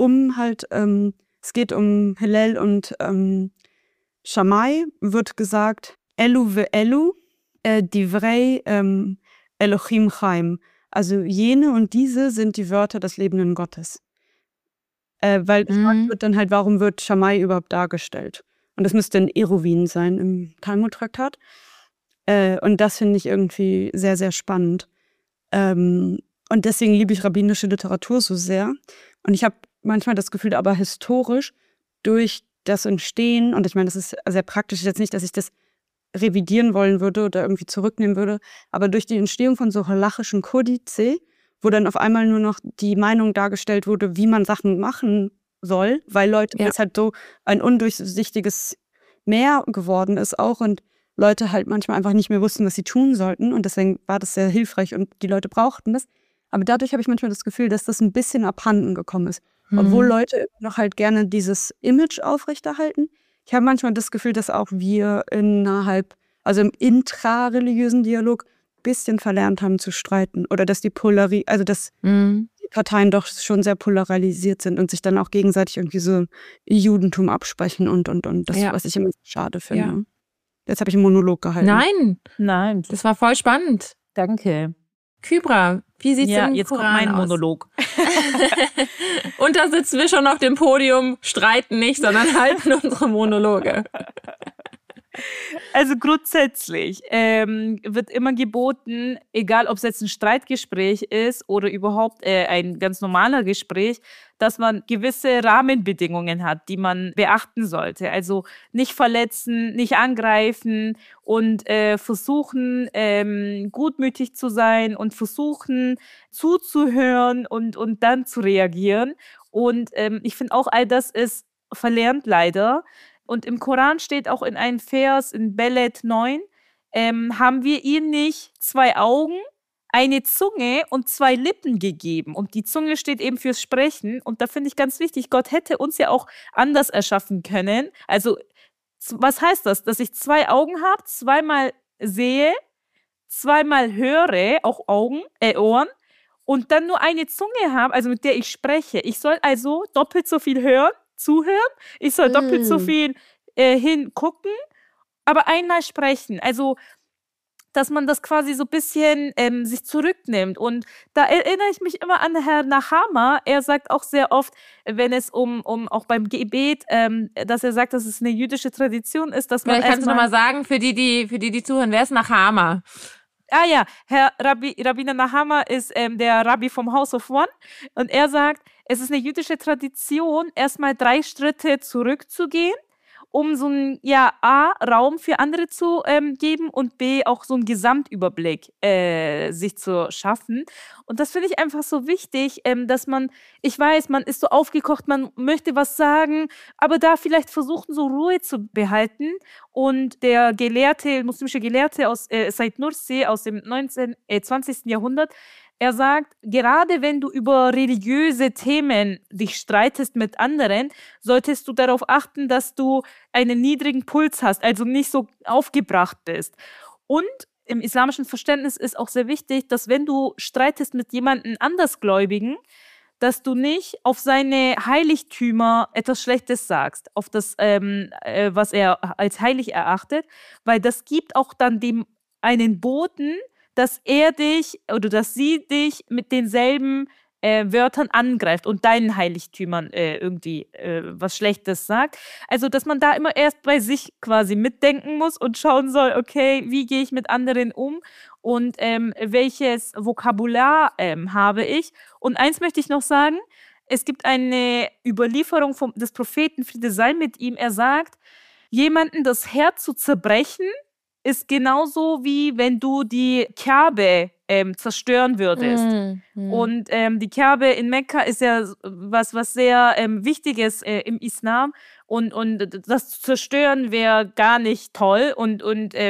es geht um Hillel und Shammai, wird gesagt, Elu ve Elu, divrei Elohim Chaim. Also jene und diese sind die Wörter des lebenden Gottes. Weil gefragt wird dann halt, warum wird Shammai überhaupt dargestellt? Und das müsste ein Eruvin sein im Talmud-Traktat. Und das finde ich irgendwie sehr, sehr spannend. Und deswegen liebe ich rabbinische Literatur so sehr. Und ich habe manchmal das Gefühl, aber historisch durch das Entstehen, und ich meine, das ist sehr praktisch, jetzt nicht, dass ich das revidieren wollen würde oder irgendwie zurücknehmen würde, aber durch die Entstehung von so halachischen Kodize, wo dann auf einmal nur noch die Meinung dargestellt wurde, wie man Sachen machen soll, weil Leute, es halt so ein undurchsichtiges Meer geworden ist auch und Leute halt manchmal einfach nicht mehr wussten, was sie tun sollten, und deswegen war das sehr hilfreich und die Leute brauchten das. Aber dadurch habe ich manchmal das Gefühl, dass das ein bisschen abhanden gekommen ist. Obwohl Leute noch halt gerne dieses Image aufrechterhalten. Ich habe manchmal das Gefühl, dass auch wir also im intrareligiösen Dialog ein bisschen verlernt haben zu streiten. Oder dass die Parteien doch schon sehr polarisiert sind und sich dann auch gegenseitig irgendwie so Judentum absprechen und. Das, was ich immer schade finde. Ja. Jetzt habe ich einen Monolog gehalten. Nein, das war voll spannend. Danke. Kybra, wie sieht's im Koran aus? Jetzt kommt mein Monolog. Und da sitzen wir schon auf dem Podium, streiten nicht, sondern halten unsere Monologe. Also grundsätzlich wird immer geboten, egal ob es jetzt ein Streitgespräch ist oder überhaupt ein ganz normaler Gespräch, dass man gewisse Rahmenbedingungen hat, die man beachten sollte. Also nicht verletzen, nicht angreifen und versuchen, gutmütig zu sein und versuchen, zuzuhören und dann zu reagieren. Und ich finde auch, all das ist verlernt leider. Und im Koran steht auch in einem Vers, in Beled 9, haben wir ihm nicht 2 Augen, eine Zunge und 2 Lippen gegeben. Und die Zunge steht eben fürs Sprechen. Und da finde ich ganz wichtig, Gott hätte uns ja auch anders erschaffen können. Also, was heißt das? Dass ich 2 Augen habe, 2-mal sehe, 2-mal höre, auch Ohren, und dann nur eine Zunge habe, also mit der ich spreche. Ich soll also doppelt so viel zuhören, ich soll doppelt so viel hingucken, aber einmal sprechen. Also, dass man das quasi so ein bisschen sich zurücknimmt. Und da erinnere ich mich immer an Herrn Nahama. Er sagt auch sehr oft, wenn es um auch beim Gebet, dass er sagt, dass es eine jüdische Tradition ist, dass man Vielleicht kannst du nochmal sagen, für die zuhören, wer ist Nahama? Herr Rabbiner Nahama ist der Rabbi vom House of One und er sagt, es ist eine jüdische Tradition, erstmal 3 Schritte zurückzugehen, um so einen, A, Raum für andere zu geben und B, auch so einen Gesamtüberblick sich zu schaffen. Und das finde ich einfach so wichtig, dass ich weiß, man ist so aufgekocht, man möchte was sagen, aber da vielleicht versuchen, so Ruhe zu behalten. Und der muslimische Gelehrte Said Nursi aus dem 20. Jahrhundert, er sagt, gerade wenn du über religiöse Themen dich streitest mit anderen, solltest du darauf achten, dass du einen niedrigen Puls hast, also nicht so aufgebracht bist. Und im islamischen Verständnis ist auch sehr wichtig, dass wenn du streitest mit jemandem Andersgläubigen, dass du nicht auf seine Heiligtümer etwas Schlechtes sagst, auf das, was er als heilig erachtet, weil das gibt auch dann dem einen Boten, dass er dich oder dass sie dich mit denselben Wörtern angreift und deinen Heiligtümern irgendwie was Schlechtes sagt. Also, dass man da immer erst bei sich quasi mitdenken muss und schauen soll, okay, wie gehe ich mit anderen um und welches Vokabular habe ich. Und eins möchte ich noch sagen, es gibt eine Überlieferung des Propheten, Friede sei mit ihm, er sagt, jemanden das Herz zu zerbrechen, ist genauso wie wenn du die Kabe zerstören würdest. Und die Kabe in Mekka ist ja was sehr Wichtiges im Islam und das zu zerstören wäre gar nicht toll und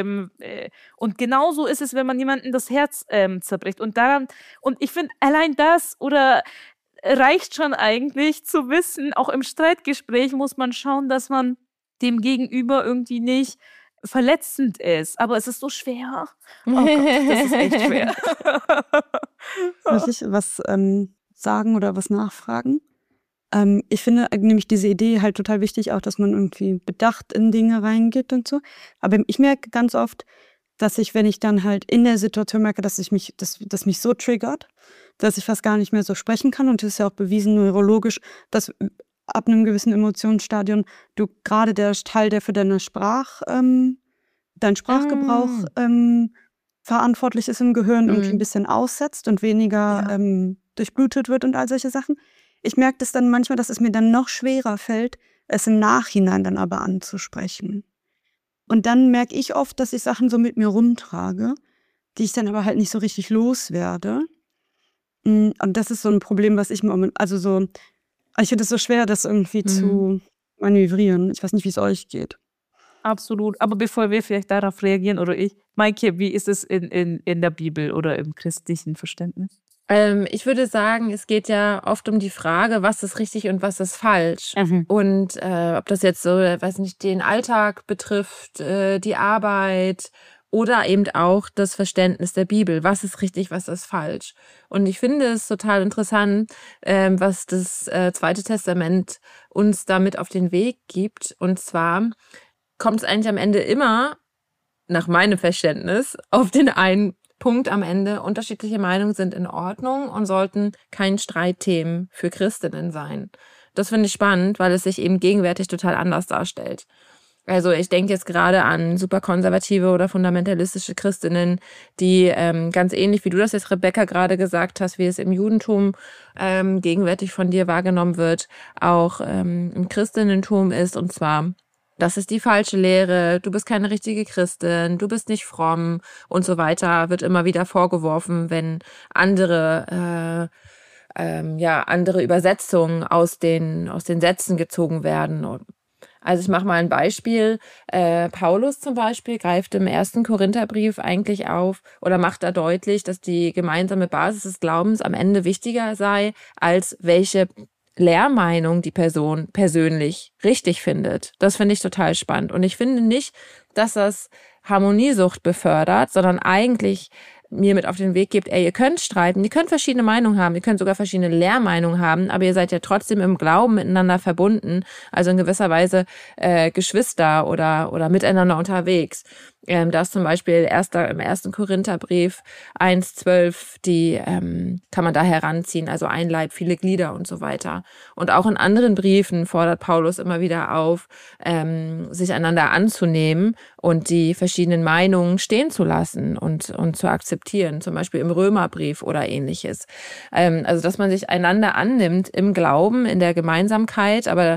genauso ist es, wenn man jemandem das Herz zerbricht und ich finde allein das oder reicht schon eigentlich zu wissen, auch im Streitgespräch muss man schauen, dass man dem Gegenüber irgendwie nicht verletzend ist, aber es ist so schwer. Oh Gott, das ist echt schwer. Darf ich was sagen oder was nachfragen? Ich finde nämlich diese Idee halt total wichtig, auch dass man irgendwie bedacht in Dinge reingeht und so. Aber ich merke ganz oft, dass wenn ich dann halt in der Situation merke, dass mich so triggert, dass ich fast gar nicht mehr so sprechen kann. Und das ist ja auch bewiesen neurologisch, dass ab einem gewissen Emotionsstadion du gerade der Teil, der für deinen Sprachgebrauch verantwortlich ist im Gehirn, irgendwie ein bisschen aussetzt und weniger durchblutet wird und all solche Sachen. Ich merke das dann manchmal, dass es mir dann noch schwerer fällt, es im Nachhinein dann aber anzusprechen. Und dann merke ich oft, dass ich Sachen so mit mir rumtrage, die ich dann aber halt nicht so richtig loswerde. Und das ist so ein Problem, was ich ich finde es so schwer, das irgendwie zu manövrieren. Ich weiß nicht, wie es euch geht. Absolut. Aber bevor wir vielleicht darauf reagieren, oder Maike, wie ist es in der Bibel oder im christlichen Verständnis? Ich würde sagen, es geht ja oft um die Frage, was ist richtig und was ist falsch. Und ob das jetzt so, weiß nicht, den Alltag betrifft, die Arbeit oder eben auch das Verständnis der Bibel. Was ist richtig, was ist falsch? Und ich finde es total interessant, was das Zweite Testament uns damit auf den Weg gibt. Und zwar kommt es eigentlich am Ende immer, nach meinem Verständnis, auf den einen Punkt am Ende. Unterschiedliche Meinungen sind in Ordnung und sollten kein Streitthemen für Christinnen sein. Das finde ich spannend, weil es sich eben gegenwärtig total anders darstellt. Also ich denke jetzt gerade an super konservative oder fundamentalistische Christinnen, die ganz ähnlich, wie du das jetzt, Rebecca, gerade gesagt hast, wie es im Judentum gegenwärtig von dir wahrgenommen wird, auch im Christinnentum ist. Und zwar, das ist die falsche Lehre, du bist keine richtige Christin, du bist nicht fromm und so weiter, wird immer wieder vorgeworfen, wenn andere Übersetzungen aus den Sätzen gezogen werden. Also ich mache mal ein Beispiel. Paulus zum Beispiel greift im 1. Korintherbrief eigentlich auf oder macht da deutlich, dass die gemeinsame Basis des Glaubens am Ende wichtiger sei, als welche Lehrmeinung die Person persönlich richtig findet. Das finde ich total spannend. Und ich finde nicht, dass das Harmoniesucht befördert, sondern eigentlich mir mit auf den Weg gibt, ihr könnt streiten, ihr könnt verschiedene Meinungen haben, ihr könnt sogar verschiedene Lehrmeinungen haben, aber ihr seid ja trotzdem im Glauben miteinander verbunden, also in gewisser Weise Geschwister oder miteinander unterwegs. Da ist zum Beispiel im 1. Korintherbrief 1,12, die kann man da heranziehen, also ein Leib, viele Glieder und so weiter. Und auch in anderen Briefen fordert Paulus immer wieder auf, sich einander anzunehmen und die verschiedenen Meinungen stehen zu lassen und zu akzeptieren, zum Beispiel im Römerbrief oder ähnliches. Also dass man sich einander annimmt im Glauben, in der Gemeinsamkeit, aber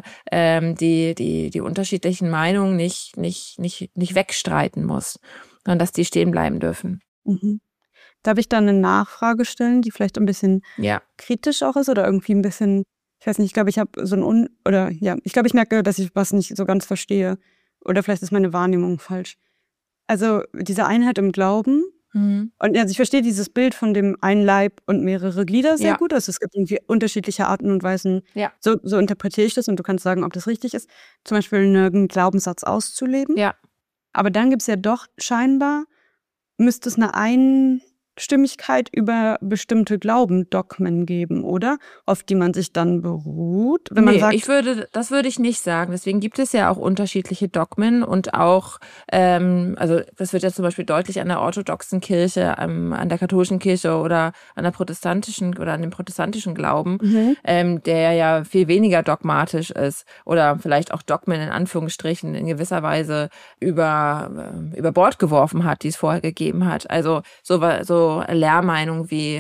die unterschiedlichen Meinungen nicht wegstreiten muss, sondern dass die stehen bleiben dürfen. Mhm. Darf ich da eine Nachfrage stellen, die vielleicht ein bisschen kritisch auch ist oder irgendwie ein bisschen, ich weiß nicht, ich glaube, ich habe ich glaube, ich merke, dass ich was nicht so ganz verstehe oder vielleicht ist meine Wahrnehmung falsch. Also diese Einheit im Glauben und also ich verstehe dieses Bild von dem einen Leib und mehrere Glieder sehr gut. Also es gibt irgendwie unterschiedliche Arten und Weisen. Ja. So interpretiere ich das und du kannst sagen, ob das richtig ist. Zum Beispiel einen Glaubenssatz auszuleben. Ja. Aber dann gibt es ja doch scheinbar, müsste es eine Einstimmigkeit über bestimmte Glaubendogmen geben, oder? Auf die man sich dann beruht. Wenn man sagt, das würde ich nicht sagen. Deswegen gibt es ja auch unterschiedliche Dogmen und auch, also das wird ja zum Beispiel deutlich an der orthodoxen Kirche, an der katholischen Kirche oder an der protestantischen oder an dem protestantischen Glauben, der ja viel weniger dogmatisch ist oder vielleicht auch Dogmen in Anführungsstrichen in gewisser Weise über Bord geworfen hat, die es vorher gegeben hat. Also so Lehrmeinung wie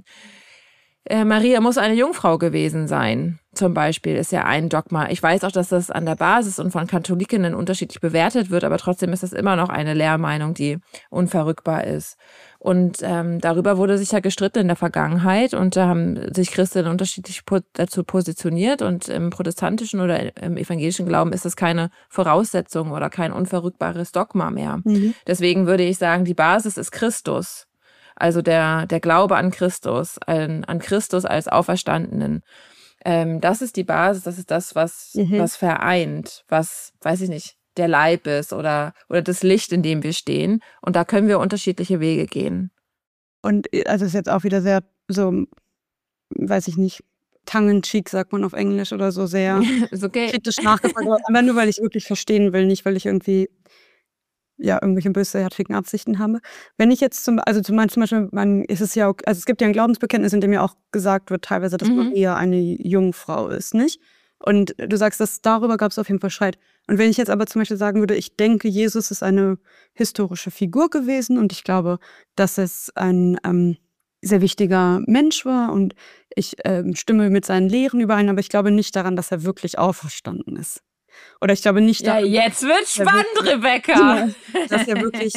Maria muss eine Jungfrau gewesen sein, zum Beispiel, ist ja ein Dogma. Ich weiß auch, dass das an der Basis und von Katholikinnen unterschiedlich bewertet wird, aber trotzdem ist das immer noch eine Lehrmeinung, die unverrückbar ist. Und darüber wurde sich ja gestritten in der Vergangenheit und da haben sich Christen unterschiedlich dazu positioniert und im protestantischen oder im evangelischen Glauben ist das keine Voraussetzung oder kein unverrückbares Dogma mehr. Deswegen würde ich sagen, die Basis ist Christus. Also der Glaube an Christus, an Christus als Auferstandenen. Das ist die Basis, das ist das, was vereint, was, weiß ich nicht, der Leib ist oder das Licht, in dem wir stehen. Und da können wir unterschiedliche Wege gehen. Und also ist jetzt auch wieder sehr so, weiß ich nicht, tongue-in-cheek sagt man auf Englisch oder so, sehr okay. Kritisch nachgefragt. Aber nur, weil ich wirklich verstehen will, nicht weil ich irgendwie irgendwelche bösartigen Absichten habe. Wenn ich jetzt zum Beispiel, ist es ja auch, also es gibt ja ein Glaubensbekenntnis, in dem ja auch gesagt wird teilweise, dass Maria eine Jungfrau ist, nicht? Und du sagst, dass darüber gab es auf jeden Fall Streit. Und wenn ich jetzt aber zum Beispiel sagen würde, ich denke, Jesus ist eine historische Figur gewesen und ich glaube, dass es ein sehr wichtiger Mensch war und ich stimme mit seinen Lehren überein, aber ich glaube nicht daran, dass er wirklich auferstanden ist. Oder ich glaube nicht, jetzt wird spannend, Rebecca. Dass er wirklich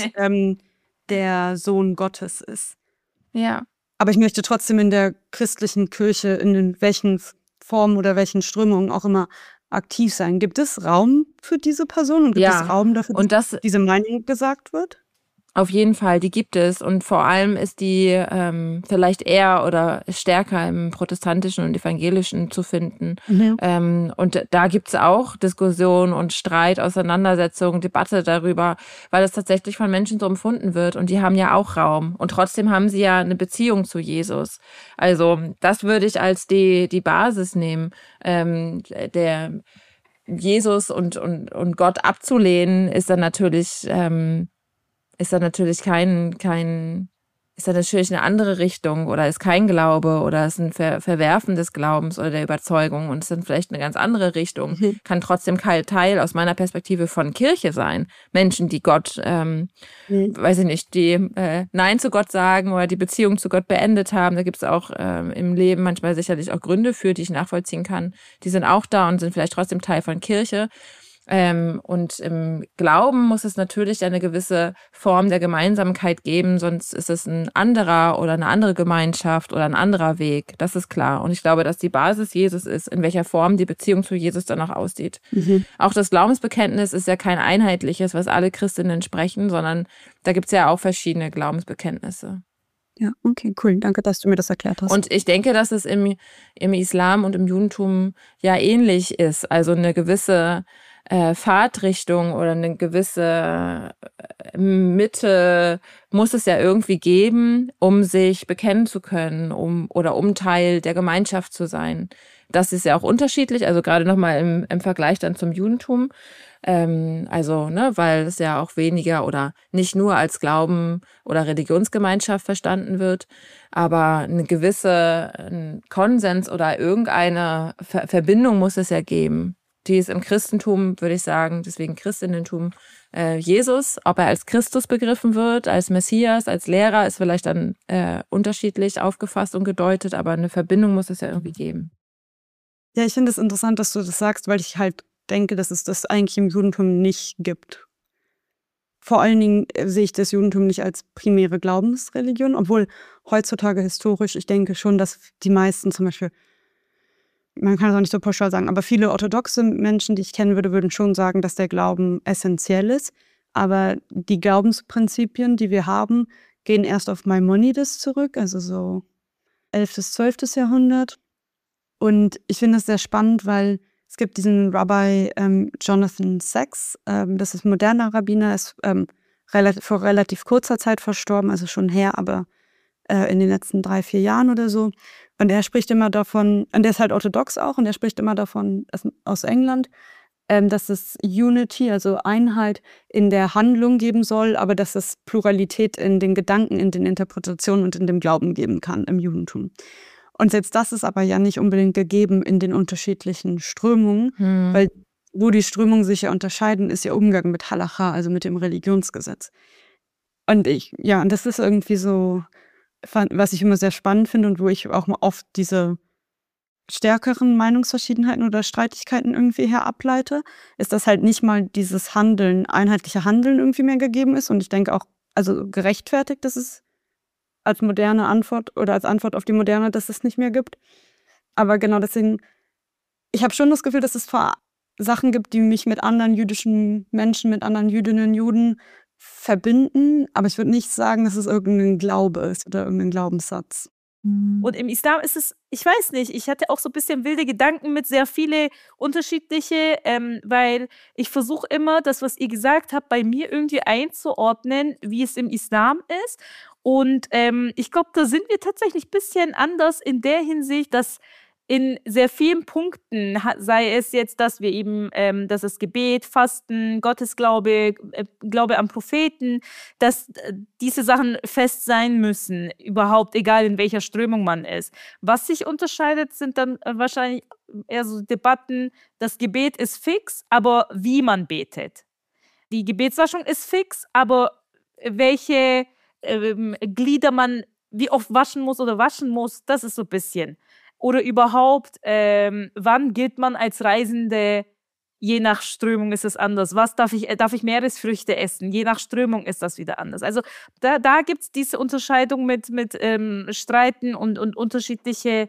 der Sohn Gottes ist. Ja. Aber ich möchte trotzdem in der christlichen Kirche, in welchen Formen oder welchen Strömungen auch immer aktiv sein. Gibt es Raum für diese Person und gibt es Raum dafür, dass diese Meinung gesagt wird? Auf jeden Fall, die gibt es und vor allem ist die vielleicht eher oder stärker im protestantischen und evangelischen zu finden. Und da gibt's auch Diskussion und Streit, Auseinandersetzung, Debatte darüber, weil es tatsächlich von Menschen so empfunden wird und die haben ja auch Raum und trotzdem haben sie ja eine Beziehung zu Jesus. Also das würde ich als die Basis nehmen, der Jesus und Gott abzulehnen, ist dann natürlich ist dann natürlich eine andere Richtung oder ist kein Glaube oder ist ein Verwerfen des Glaubens oder der Überzeugung und ist dann vielleicht eine ganz andere Richtung. Kann trotzdem kein Teil aus meiner Perspektive von Kirche sein. Menschen, die Gott, weiß ich nicht, die Nein zu Gott sagen oder die Beziehung zu Gott beendet haben. Da gibt es auch im Leben manchmal sicherlich auch Gründe für, die ich nachvollziehen kann. Die sind auch da und sind vielleicht trotzdem Teil von Kirche. Und im Glauben muss es natürlich eine gewisse Form der Gemeinsamkeit geben, sonst ist es ein anderer oder eine andere Gemeinschaft oder ein anderer Weg. Das ist klar. Und ich glaube, dass die Basis Jesus ist, in welcher Form die Beziehung zu Jesus dann auch aussieht. Auch das Glaubensbekenntnis ist ja kein einheitliches, was alle Christinnen sprechen, sondern da gibt es ja auch verschiedene Glaubensbekenntnisse. Ja, okay, cool. Danke, dass du mir das erklärt hast. Und ich denke, dass es im Islam und im Judentum ja ähnlich ist. Also eine gewisse Fahrtrichtung oder eine gewisse Mitte muss es ja irgendwie geben, um sich bekennen zu können, um Teil der Gemeinschaft zu sein. Das ist ja auch unterschiedlich, also gerade nochmal im Vergleich dann zum Judentum. Also, ne, weil es ja auch weniger oder nicht nur als Glauben oder Religionsgemeinschaft verstanden wird, aber eine gewisse Konsens oder irgendeine Verbindung muss es ja geben. Die ist im Christentum, würde ich sagen, deswegen Christentum, Jesus, ob er als Christus begriffen wird, als Messias, als Lehrer, ist vielleicht dann unterschiedlich aufgefasst und gedeutet, aber eine Verbindung muss es ja irgendwie geben. Ja, ich finde es interessant, dass du das sagst, weil ich halt denke, dass es das eigentlich im Judentum nicht gibt. Vor allen Dingen sehe ich das Judentum nicht als primäre Glaubensreligion, obwohl heutzutage historisch, ich denke schon, dass die meisten zum Beispiel, man kann es auch nicht so pauschal sagen, aber viele orthodoxe Menschen, die ich kennen würde, würden schon sagen, dass der Glauben essentiell ist. Aber die Glaubensprinzipien, die wir haben, gehen erst auf Maimonides zurück, also so 11. bis 12. Jahrhundert. Und ich finde es sehr spannend, weil es gibt diesen Rabbi Jonathan Sacks, das ist ein moderner Rabbiner, ist vor relativ kurzer Zeit verstorben, also schon her, aber in den letzten 3-4 Jahren oder so. Und er spricht immer davon, und der ist halt orthodox auch, und er spricht immer davon, aus England, dass es Unity, also Einheit in der Handlung geben soll, aber dass es Pluralität in den Gedanken, in den Interpretationen und in dem Glauben geben kann im Judentum. Und selbst das ist aber ja nicht unbedingt gegeben in den unterschiedlichen Strömungen, weil wo die Strömungen sich ja unterscheiden, ist ja Umgang mit Halacha, also mit dem Religionsgesetz. Und und das ist irgendwie so, was ich immer sehr spannend finde und wo ich auch oft diese stärkeren Meinungsverschiedenheiten oder Streitigkeiten irgendwie her ableite, ist, dass halt nicht mal dieses Handeln, einheitliche Handeln irgendwie mehr gegeben ist. Und ich denke auch, also gerechtfertigt, dass es als moderne Antwort oder als Antwort auf die Moderne, dass es nicht mehr gibt. Aber genau deswegen, ich habe schon das Gefühl, dass es Sachen gibt, die mich mit anderen jüdischen Menschen, mit anderen Jüdinnen, Juden verbinden. Aber ich würde nicht sagen, dass es irgendein Glaube ist oder irgendein Glaubenssatz. Und im Islam ist es, ich weiß nicht, ich hatte auch so ein bisschen wilde Gedanken mit sehr viele unterschiedliche, weil ich versuche immer, das, was ihr gesagt habt, bei mir irgendwie einzuordnen, wie es im Islam ist. Und ich glaube, da sind wir tatsächlich ein bisschen anders in der Hinsicht, dass in sehr vielen Punkten, sei es jetzt, dass wir eben, dass das Gebet, Fasten, Gottesglaube, Glaube am Propheten, dass diese Sachen fest sein müssen, überhaupt, egal in welcher Strömung man ist. Was sich unterscheidet, sind dann wahrscheinlich eher so Debatten, das Gebet ist fix, aber wie man betet. Die Gebetswaschung ist fix, aber welche Glieder man wie oft waschen muss, das ist so ein bisschen. Oder überhaupt, wann gilt man als Reisende? Je nach Strömung ist es anders. Was darf ich Meeresfrüchte essen? Je nach Strömung ist das wieder anders. Also da gibt es diese Unterscheidung mit Streiten und unterschiedlichen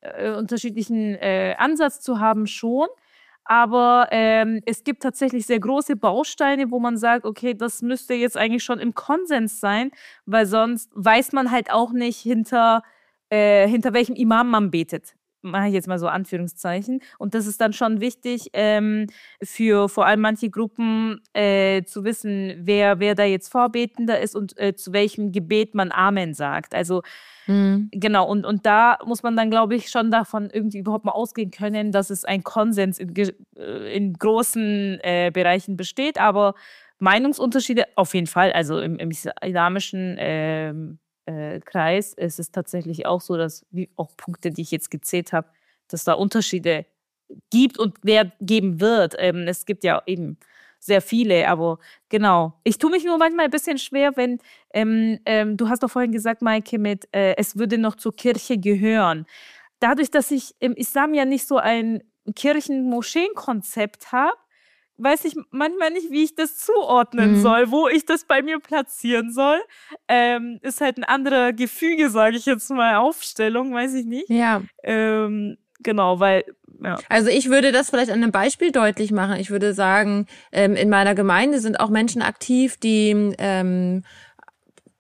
Ansatz zu haben schon. Aber es gibt tatsächlich sehr große Bausteine, wo man sagt, okay, das müsste jetzt eigentlich schon im Konsens sein, weil sonst weiß man halt auch nicht, hinter welchem Imam man betet. Mache ich jetzt mal so Anführungszeichen. Und das ist dann schon wichtig für vor allem manche Gruppen zu wissen, wer da jetzt Vorbetender ist und zu welchem Gebet man Amen sagt. Also genau, und da muss man dann, glaube ich, schon davon irgendwie überhaupt mal ausgehen können, dass es ein Konsens in großen Bereichen besteht, aber Meinungsunterschiede auf jeden Fall, also im islamischen Kreis ist es tatsächlich auch so, dass, wie auch Punkte, die ich jetzt gezählt habe, dass da Unterschiede gibt und geben wird. Es gibt ja eben sehr viele, aber genau. Ich tue mich nur manchmal ein bisschen schwer, wenn, du hast doch vorhin gesagt, Maike, es würde noch zur Kirche gehören. Dadurch, dass ich im Islam ja nicht so ein Kirchen-Moscheen-Konzept habe, weiß ich manchmal nicht, wie ich das zuordnen soll, wo ich das bei mir platzieren soll. Ist halt ein anderer Gefüge, sage ich jetzt mal, Aufstellung, weiß ich nicht. Ja. Genau, weil, ja. Also ich würde das vielleicht an einem Beispiel deutlich machen. Ich würde sagen, in meiner Gemeinde sind auch Menschen aktiv, die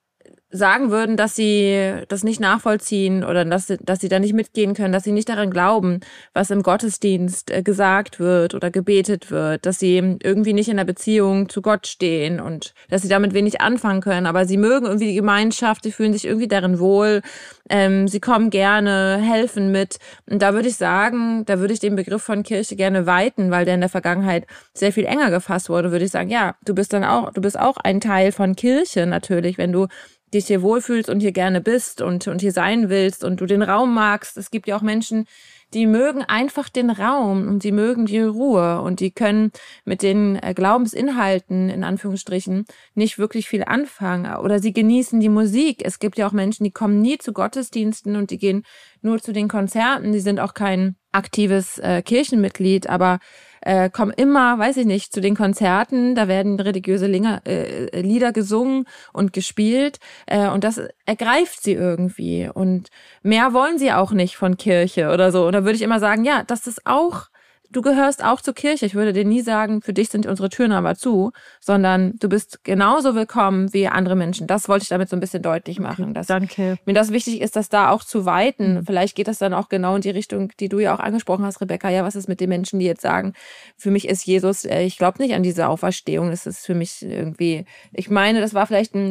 sagen würden, dass sie das nicht nachvollziehen oder dass sie da nicht mitgehen können, dass sie nicht daran glauben, was im Gottesdienst gesagt wird oder gebetet wird, dass sie irgendwie nicht in der Beziehung zu Gott stehen und dass sie damit wenig anfangen können, aber sie mögen irgendwie die Gemeinschaft, sie fühlen sich irgendwie darin wohl, sie kommen gerne, helfen mit. Und da würde ich sagen, da würde ich den Begriff von Kirche gerne weiten, weil der in der Vergangenheit sehr viel enger gefasst wurde, würde ich sagen, ja, du bist auch ein Teil von Kirche natürlich, wenn du dich hier wohlfühlst und hier gerne bist und hier sein willst und du den Raum magst. Es gibt ja auch Menschen, die mögen einfach den Raum und die mögen die Ruhe und die können mit den Glaubensinhalten, in Anführungsstrichen, nicht wirklich viel anfangen oder sie genießen die Musik. Es gibt ja auch Menschen, die kommen nie zu Gottesdiensten und die gehen nur zu den Konzerten. Die sind auch kein aktives Kirchenmitglied, aber kommen immer, weiß ich nicht, zu den Konzerten, da werden religiöse Lieder gesungen und gespielt und das ergreift sie irgendwie und mehr wollen sie auch nicht von Kirche oder so. Und da würde ich immer sagen, ja, das ist auch, du gehörst auch zur Kirche. Ich würde dir nie sagen, für dich sind unsere Türen aber zu, sondern du bist genauso willkommen wie andere Menschen. Das wollte ich damit so ein bisschen deutlich machen. Dass Danke. Mir das wichtig ist, das da auch zu weiten. Vielleicht geht das dann auch genau in die Richtung, die du ja auch angesprochen hast, Rebecca. Ja, was ist mit den Menschen, die jetzt sagen, für mich ist Jesus, ich glaube nicht an diese Auferstehung. Das ist für mich irgendwie, ich meine, das war vielleicht ein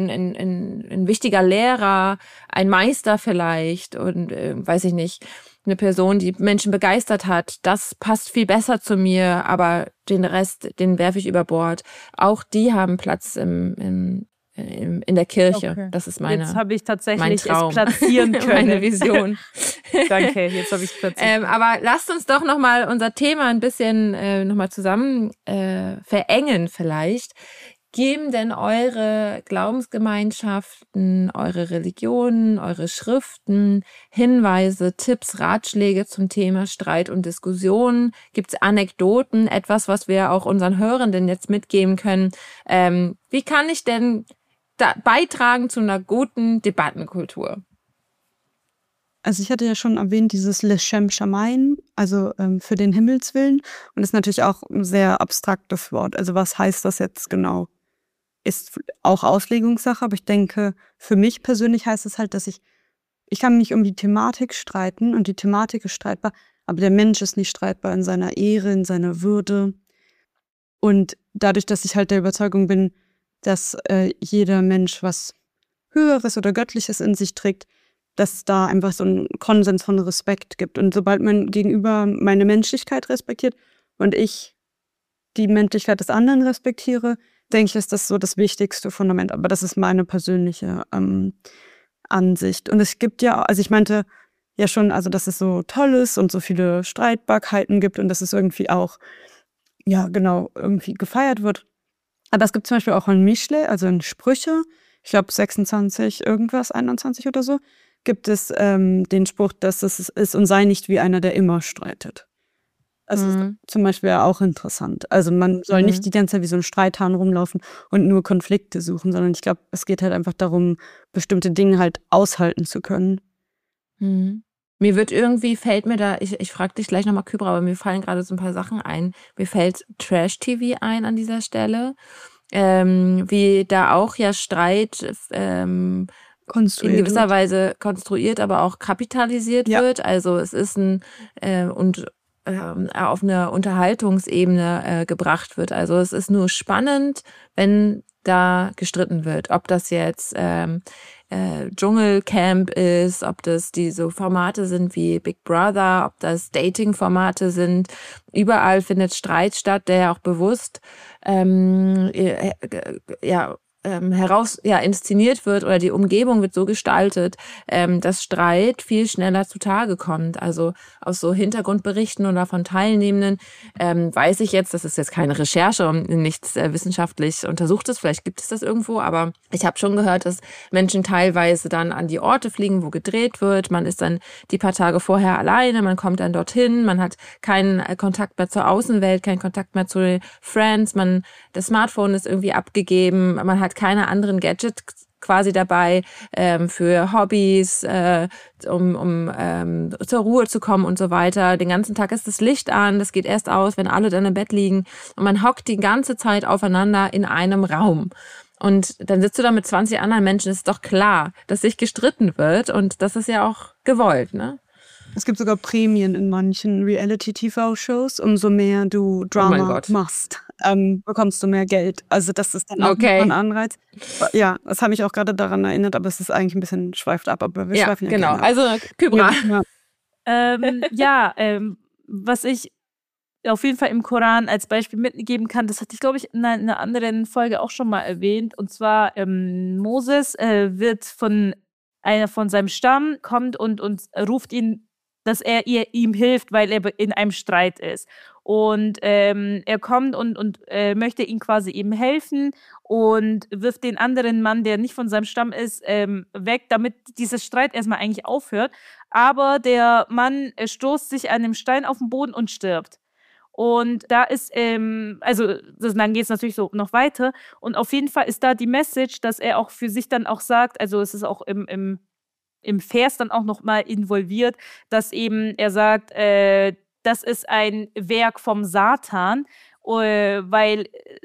wichtiger Lehrer, ein Meister vielleicht und weiß ich nicht, eine Person, die Menschen begeistert hat, das passt viel besser zu mir, aber den Rest, den werfe ich über Bord. Auch die haben Platz in der Kirche. Okay. Das ist jetzt habe ich tatsächlich es platzieren können. Meine Vision. Danke, jetzt habe ich es platziert. Aber lasst uns doch nochmal unser Thema ein bisschen nochmal zusammen verengen vielleicht. Geben denn eure Glaubensgemeinschaften, eure Religionen, eure Schriften Hinweise, Tipps, Ratschläge zum Thema Streit und Diskussion? Gibt es Anekdoten, etwas, was wir auch unseren Hörenden jetzt mitgeben können? Wie kann ich denn beitragen zu einer guten Debattenkultur? Also ich hatte ja schon erwähnt, dieses Leshem Shamaim, also für den Himmelswillen. Und das ist natürlich auch ein sehr abstraktes Wort. Also was heißt das jetzt genau? Ist auch Auslegungssache, aber ich denke, für mich persönlich heißt es halt, dass ich kann mich um die Thematik streiten und die Thematik ist streitbar, aber der Mensch ist nicht streitbar in seiner Ehre, in seiner Würde. Und dadurch, dass ich halt der Überzeugung bin, dass jeder Mensch was Höheres oder Göttliches in sich trägt, dass es da einfach so einen Konsens von Respekt gibt. Und sobald mein Gegenüber meine Menschlichkeit respektiert und ich die Menschlichkeit des anderen respektiere, denke ich, ist das so das wichtigste Fundament. Aber das ist meine persönliche Ansicht. Und es gibt ja, also ich meinte ja schon, also dass es so toll ist und so viele Streitbarkeiten gibt und dass es irgendwie auch, ja genau, irgendwie gefeiert wird. Aber es gibt zum Beispiel auch in Mishle, also in Sprüche, ich glaube 26 irgendwas, 21 oder so, gibt es den Spruch, dass es ist und sei nicht wie einer, der immer streitet. Das ist zum Beispiel auch interessant. Also man soll nicht die ganze Zeit wie so ein Streithahn rumlaufen und nur Konflikte suchen, sondern ich glaube, es geht halt einfach darum, bestimmte Dinge halt aushalten zu können. Mir wird irgendwie, fällt mir da, ich frage dich gleich nochmal, Kybra, aber mir fallen gerade so ein paar Sachen ein. Mir fällt Trash-TV ein an dieser Stelle. Wie da auch ja Streit in gewisser Weise konstruiert, aber auch kapitalisiert wird. Also es ist auf eine Unterhaltungsebene gebracht wird. Also es ist nur spannend, wenn da gestritten wird. Ob das jetzt Dschungelcamp ist, ob das diese Formate sind wie Big Brother, ob das Dating-Formate sind. Überall findet Streit statt, der ja auch bewusst inszeniert wird oder die Umgebung wird so gestaltet, dass Streit viel schneller zutage kommt. Also aus so Hintergrundberichten oder von Teilnehmenden weiß ich jetzt, das ist jetzt keine Recherche und nichts wissenschaftlich Untersuchtes, vielleicht gibt es das irgendwo, aber ich habe schon gehört, dass Menschen teilweise dann an die Orte fliegen, wo gedreht wird. Man ist dann die paar Tage vorher alleine, man kommt dann dorthin, man hat keinen Kontakt mehr zur Außenwelt, keinen Kontakt mehr zu den Friends, das Smartphone ist irgendwie abgegeben, man hat keine anderen Gadgets quasi dabei für Hobbys, um zur Ruhe zu kommen und so weiter. Den ganzen Tag ist das Licht an, das geht erst aus, wenn alle dann im Bett liegen und man hockt die ganze Zeit aufeinander in einem Raum. Und dann sitzt du da mit 20 anderen Menschen, ist doch klar, dass sich gestritten wird und das ist ja auch gewollt, ne? Es gibt sogar Prämien in manchen Reality-TV-Shows. Umso mehr du Drama machst, bekommst du mehr Geld. Also das ist dann auch ein Anreiz. Ja, das habe ich auch gerade daran erinnert, aber es ist eigentlich ein bisschen schweift ab. Aber wir schweifen ja genau. Ab. Also Kybra. Was ich auf jeden Fall im Koran als Beispiel mitgeben kann, das hatte ich, glaube ich, in einer anderen Folge auch schon mal erwähnt. Und zwar Moses wird von einer von seinem Stamm, kommt und ruft ihn, dass er ihm hilft, weil er in einem Streit ist. Und er kommt und möchte ihm quasi eben helfen und wirft den anderen Mann, der nicht von seinem Stamm ist, weg, damit dieser Streit erstmal eigentlich aufhört. Aber der Mann stoßt sich an dem Stein auf den Boden und stirbt. Und da ist, dann geht es natürlich so noch weiter. Und auf jeden Fall ist da die Message, dass er auch für sich dann auch sagt, also es ist auch im Vers dann auch nochmal involviert, dass eben er sagt, das ist ein Werk vom Satan, weil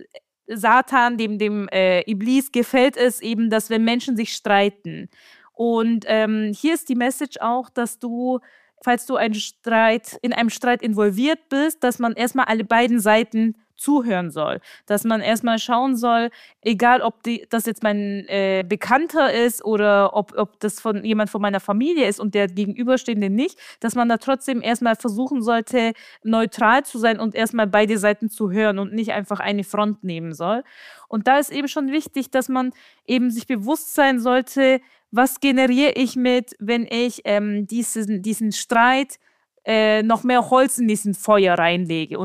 Satan, dem Iblis gefällt es eben, dass wenn Menschen sich streiten. Und hier ist die Message auch, dass du, falls du in einem Streit involviert bist, dass man erstmal alle beiden Seiten zuhören soll. Dass man erstmal schauen soll, egal ob das jetzt mein Bekannter ist oder ob das jemand von meiner Familie ist und der Gegenüberstehende nicht, dass man da trotzdem erstmal versuchen sollte, neutral zu sein und erstmal beide Seiten zu hören und nicht einfach eine Front nehmen soll. Und da ist eben schon wichtig, dass man eben sich bewusst sein sollte, was generiere ich mit, wenn ich diesen Streit noch mehr Holz in diesen Feuer reinlege.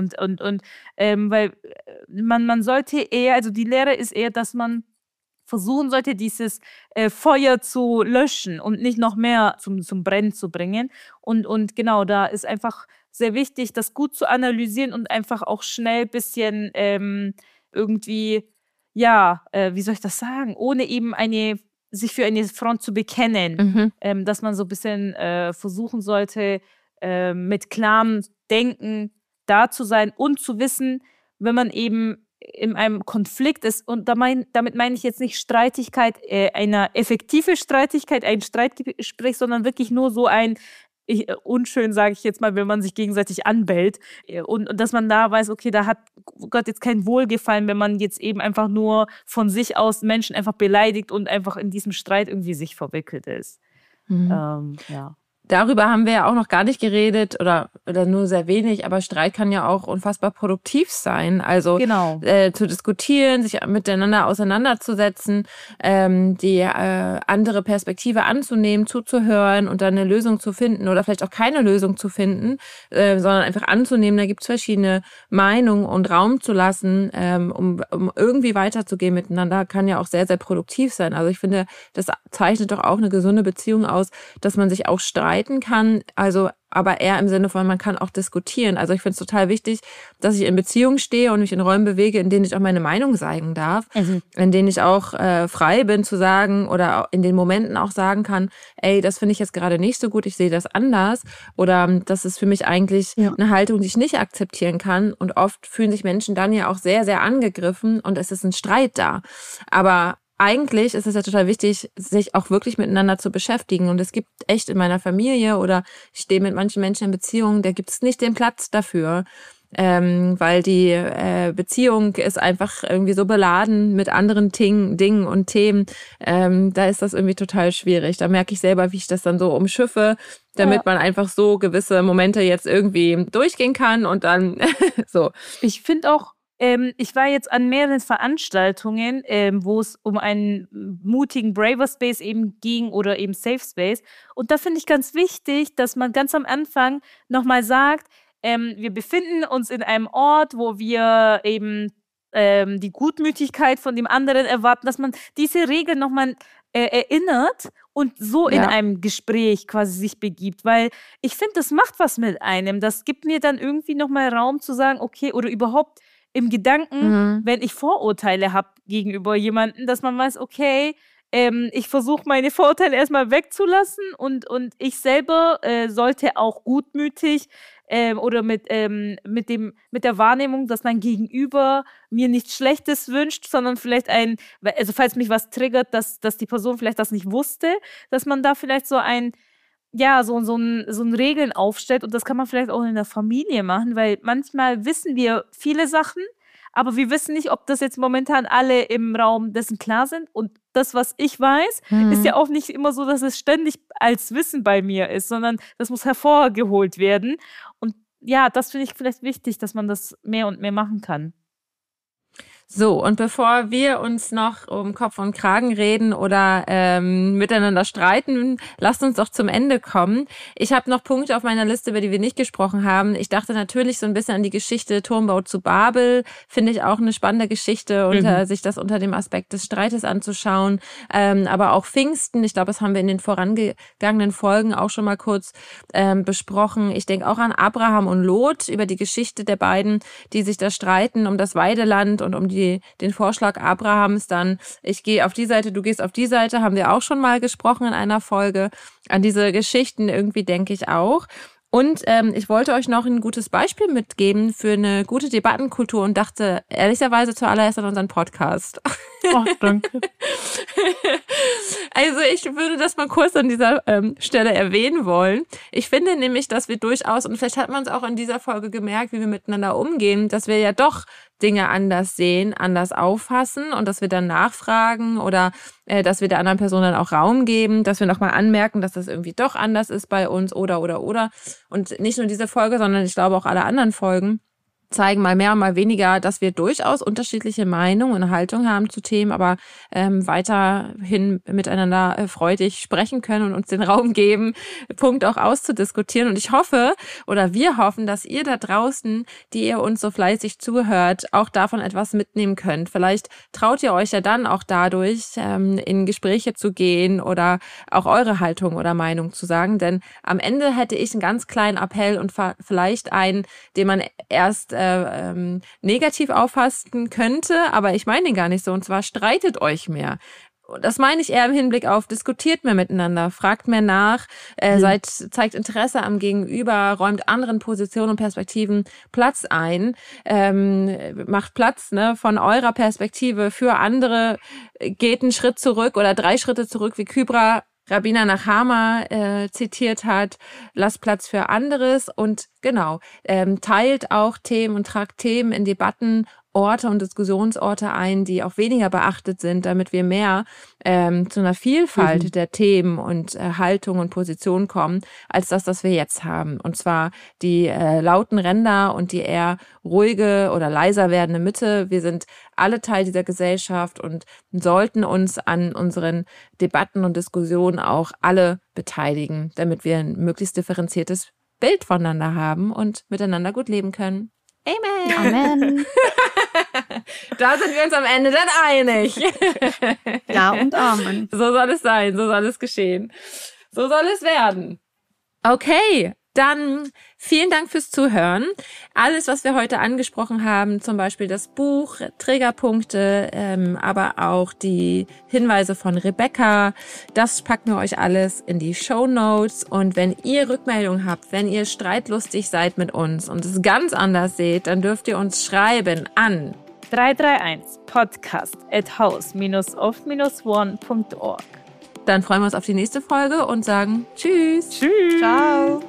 Weil man sollte eher, also die Lehre ist eher, dass man versuchen sollte, dieses Feuer zu löschen und nicht noch mehr zum Brennen zu bringen. Und genau, da ist einfach sehr wichtig, das gut zu analysieren und einfach auch schnell ein bisschen irgendwie, wie soll ich das sagen, ohne eben sich für eine Front zu bekennen, dass man so ein bisschen versuchen sollte, mit klarem Denken da zu sein und zu wissen, wenn man eben in einem Konflikt ist, und damit meine ich jetzt nicht Streitigkeit, eine effektive Streitigkeit, ein Streitgespräch, sondern wirklich nur so unschön, sage ich jetzt mal, wenn man sich gegenseitig anbellt. Und dass man da weiß, okay, da hat Gott jetzt kein Wohlgefallen, wenn man jetzt eben einfach nur von sich aus Menschen einfach beleidigt und einfach in diesem Streit irgendwie sich verwickelt ist. Darüber haben wir ja auch noch gar nicht geredet oder nur sehr wenig, aber Streit kann ja auch unfassbar produktiv sein. Also zu diskutieren, sich miteinander auseinanderzusetzen, die andere Perspektive anzunehmen, zuzuhören und dann eine Lösung zu finden oder vielleicht auch keine Lösung zu finden, sondern einfach anzunehmen, da gibt es verschiedene Meinungen und Raum zu lassen, um irgendwie weiterzugehen miteinander, kann ja auch sehr, sehr produktiv sein. Also ich finde, das zeichnet doch auch eine gesunde Beziehung aus, dass man sich auch streiten kann, also aber eher im Sinne von, man kann auch diskutieren. Also ich finde es total wichtig, dass ich in Beziehungen stehe und mich in Räumen bewege, in denen ich auch meine Meinung sagen darf, in denen ich auch frei bin zu sagen oder in den Momenten auch sagen kann, ey, das finde ich jetzt gerade nicht so gut, ich sehe das anders oder das ist für mich eigentlich eine Haltung, die ich nicht akzeptieren kann, und oft fühlen sich Menschen dann ja auch sehr, sehr angegriffen und es ist ein Streit da. Aber eigentlich ist es ja total wichtig, sich auch wirklich miteinander zu beschäftigen. Und es gibt echt in meiner Familie oder ich stehe mit manchen Menschen in Beziehungen, da gibt es nicht den Platz dafür, weil die Beziehung ist einfach irgendwie so beladen mit anderen Dingen und Themen. Da ist das irgendwie total schwierig. Da merke ich selber, wie ich das dann so umschiffe, damit man einfach so gewisse Momente jetzt irgendwie durchgehen kann und dann so. Ich finde auch, ich war jetzt an mehreren Veranstaltungen, wo es um einen mutigen Braver Space eben ging oder eben Safe Space. Und da finde ich ganz wichtig, dass man ganz am Anfang nochmal sagt, wir befinden uns in einem Ort, wo wir eben die Gutmütigkeit von dem anderen erwarten, dass man diese Regeln nochmal erinnert und so in einem Gespräch quasi sich begibt, weil ich finde, das macht was mit einem. Das gibt mir dann irgendwie nochmal Raum zu sagen, okay, oder überhaupt im Gedanken, wenn ich Vorurteile habe gegenüber jemandem, dass man weiß, okay, ich versuche meine Vorurteile erstmal wegzulassen und ich selber sollte auch gutmütig oder mit der Wahrnehmung, dass mein Gegenüber mir nichts Schlechtes wünscht, sondern vielleicht also falls mich was triggert, dass die Person vielleicht das nicht wusste, dass man da vielleicht so ein Regeln aufstellt, und das kann man vielleicht auch in der Familie machen, weil manchmal wissen wir viele Sachen, aber wir wissen nicht, ob das jetzt momentan alle im Raum dessen klar sind, und das, was ich weiß, ist ja auch nicht immer so, dass es ständig als Wissen bei mir ist, sondern das muss hervorgeholt werden, und ja, das finde ich vielleicht wichtig, dass man das mehr und mehr machen kann. So, und bevor wir uns noch um Kopf und Kragen reden oder miteinander streiten, lasst uns doch zum Ende kommen. Ich habe noch Punkte auf meiner Liste, über die wir nicht gesprochen haben. Ich dachte natürlich so ein bisschen an die Geschichte Turmbau zu Babel. Finde ich auch eine spannende Geschichte, sich das unter dem Aspekt des Streites anzuschauen. Aber auch Pfingsten, ich glaube, das haben wir in den vorangegangenen Folgen auch schon mal kurz besprochen. Ich denke auch an Abraham und Lot, über die Geschichte der beiden, die sich da streiten um das Weideland und um den Vorschlag Abrahams dann, ich gehe auf die Seite, du gehst auf die Seite, haben wir auch schon mal gesprochen in einer Folge. An diese Geschichten irgendwie denke ich auch. Und ich wollte euch noch ein gutes Beispiel mitgeben für eine gute Debattenkultur und dachte ehrlicherweise zuallererst an unseren Podcast. Ach, danke. Also ich würde das mal kurz an dieser Stelle erwähnen wollen. Ich finde nämlich, dass wir durchaus, und vielleicht hat man es auch in dieser Folge gemerkt, wie wir miteinander umgehen, dass wir ja doch Dinge anders sehen, anders auffassen und dass wir dann nachfragen oder dass wir der anderen Person dann auch Raum geben, dass wir nochmal anmerken, dass das irgendwie doch anders ist bei uns oder. Und nicht nur diese Folge, sondern ich glaube auch alle anderen Folgen zeigen mal mehr und mal weniger, dass wir durchaus unterschiedliche Meinungen und Haltungen haben zu Themen, aber weiterhin miteinander freudig sprechen können und uns den Raum geben, Punkt auch auszudiskutieren. Und ich hoffe, oder wir hoffen, dass ihr da draußen, die ihr uns so fleißig zuhört, auch davon etwas mitnehmen könnt. Vielleicht traut ihr euch ja dann auch dadurch, in Gespräche zu gehen oder auch eure Haltung oder Meinung zu sagen. Denn am Ende hätte ich einen ganz kleinen Appell und vielleicht einen, den man erst negativ auffassen könnte, aber ich meine ihn gar nicht so, und zwar streitet euch mehr. Das meine ich eher im Hinblick auf, diskutiert mehr miteinander, fragt mehr nach, zeigt Interesse am Gegenüber, räumt anderen Positionen und Perspektiven Platz ein, macht Platz von eurer Perspektive für andere, geht einen Schritt zurück oder 3 Schritte zurück, wie Kybra Rabina Nachama zitiert hat, lasst Platz für anderes und genau, teilt auch Themen und tragt Themen in Debatten, Orte und Diskussionsorte ein, die auch weniger beachtet sind, damit wir mehr zu einer Vielfalt der Themen und Haltung und Positionen kommen, als das, was wir jetzt haben. Und zwar die lauten Ränder und die eher ruhige oder leiser werdende Mitte. Wir sind alle Teil dieser Gesellschaft und sollten uns an unseren Debatten und Diskussionen auch alle beteiligen, damit wir ein möglichst differenziertes Bild voneinander haben und miteinander gut leben können. Amen. Amen. Da sind wir uns am Ende dann einig. Ja und Amen. So soll es sein, so soll es geschehen. So soll es werden. Okay, dann vielen Dank fürs Zuhören. Alles, was wir heute angesprochen haben, zum Beispiel das Buch, Triggerpunkte, aber auch die Hinweise von Rebecca, das packen wir euch alles in die Shownotes. Und wenn ihr Rückmeldungen habt, wenn ihr streitlustig seid mit uns und es ganz anders seht, dann dürft ihr uns schreiben an 331podcast@house-of-one.org. Dann freuen wir uns auf die nächste Folge und sagen Tschüss. Tschüss. Ciao.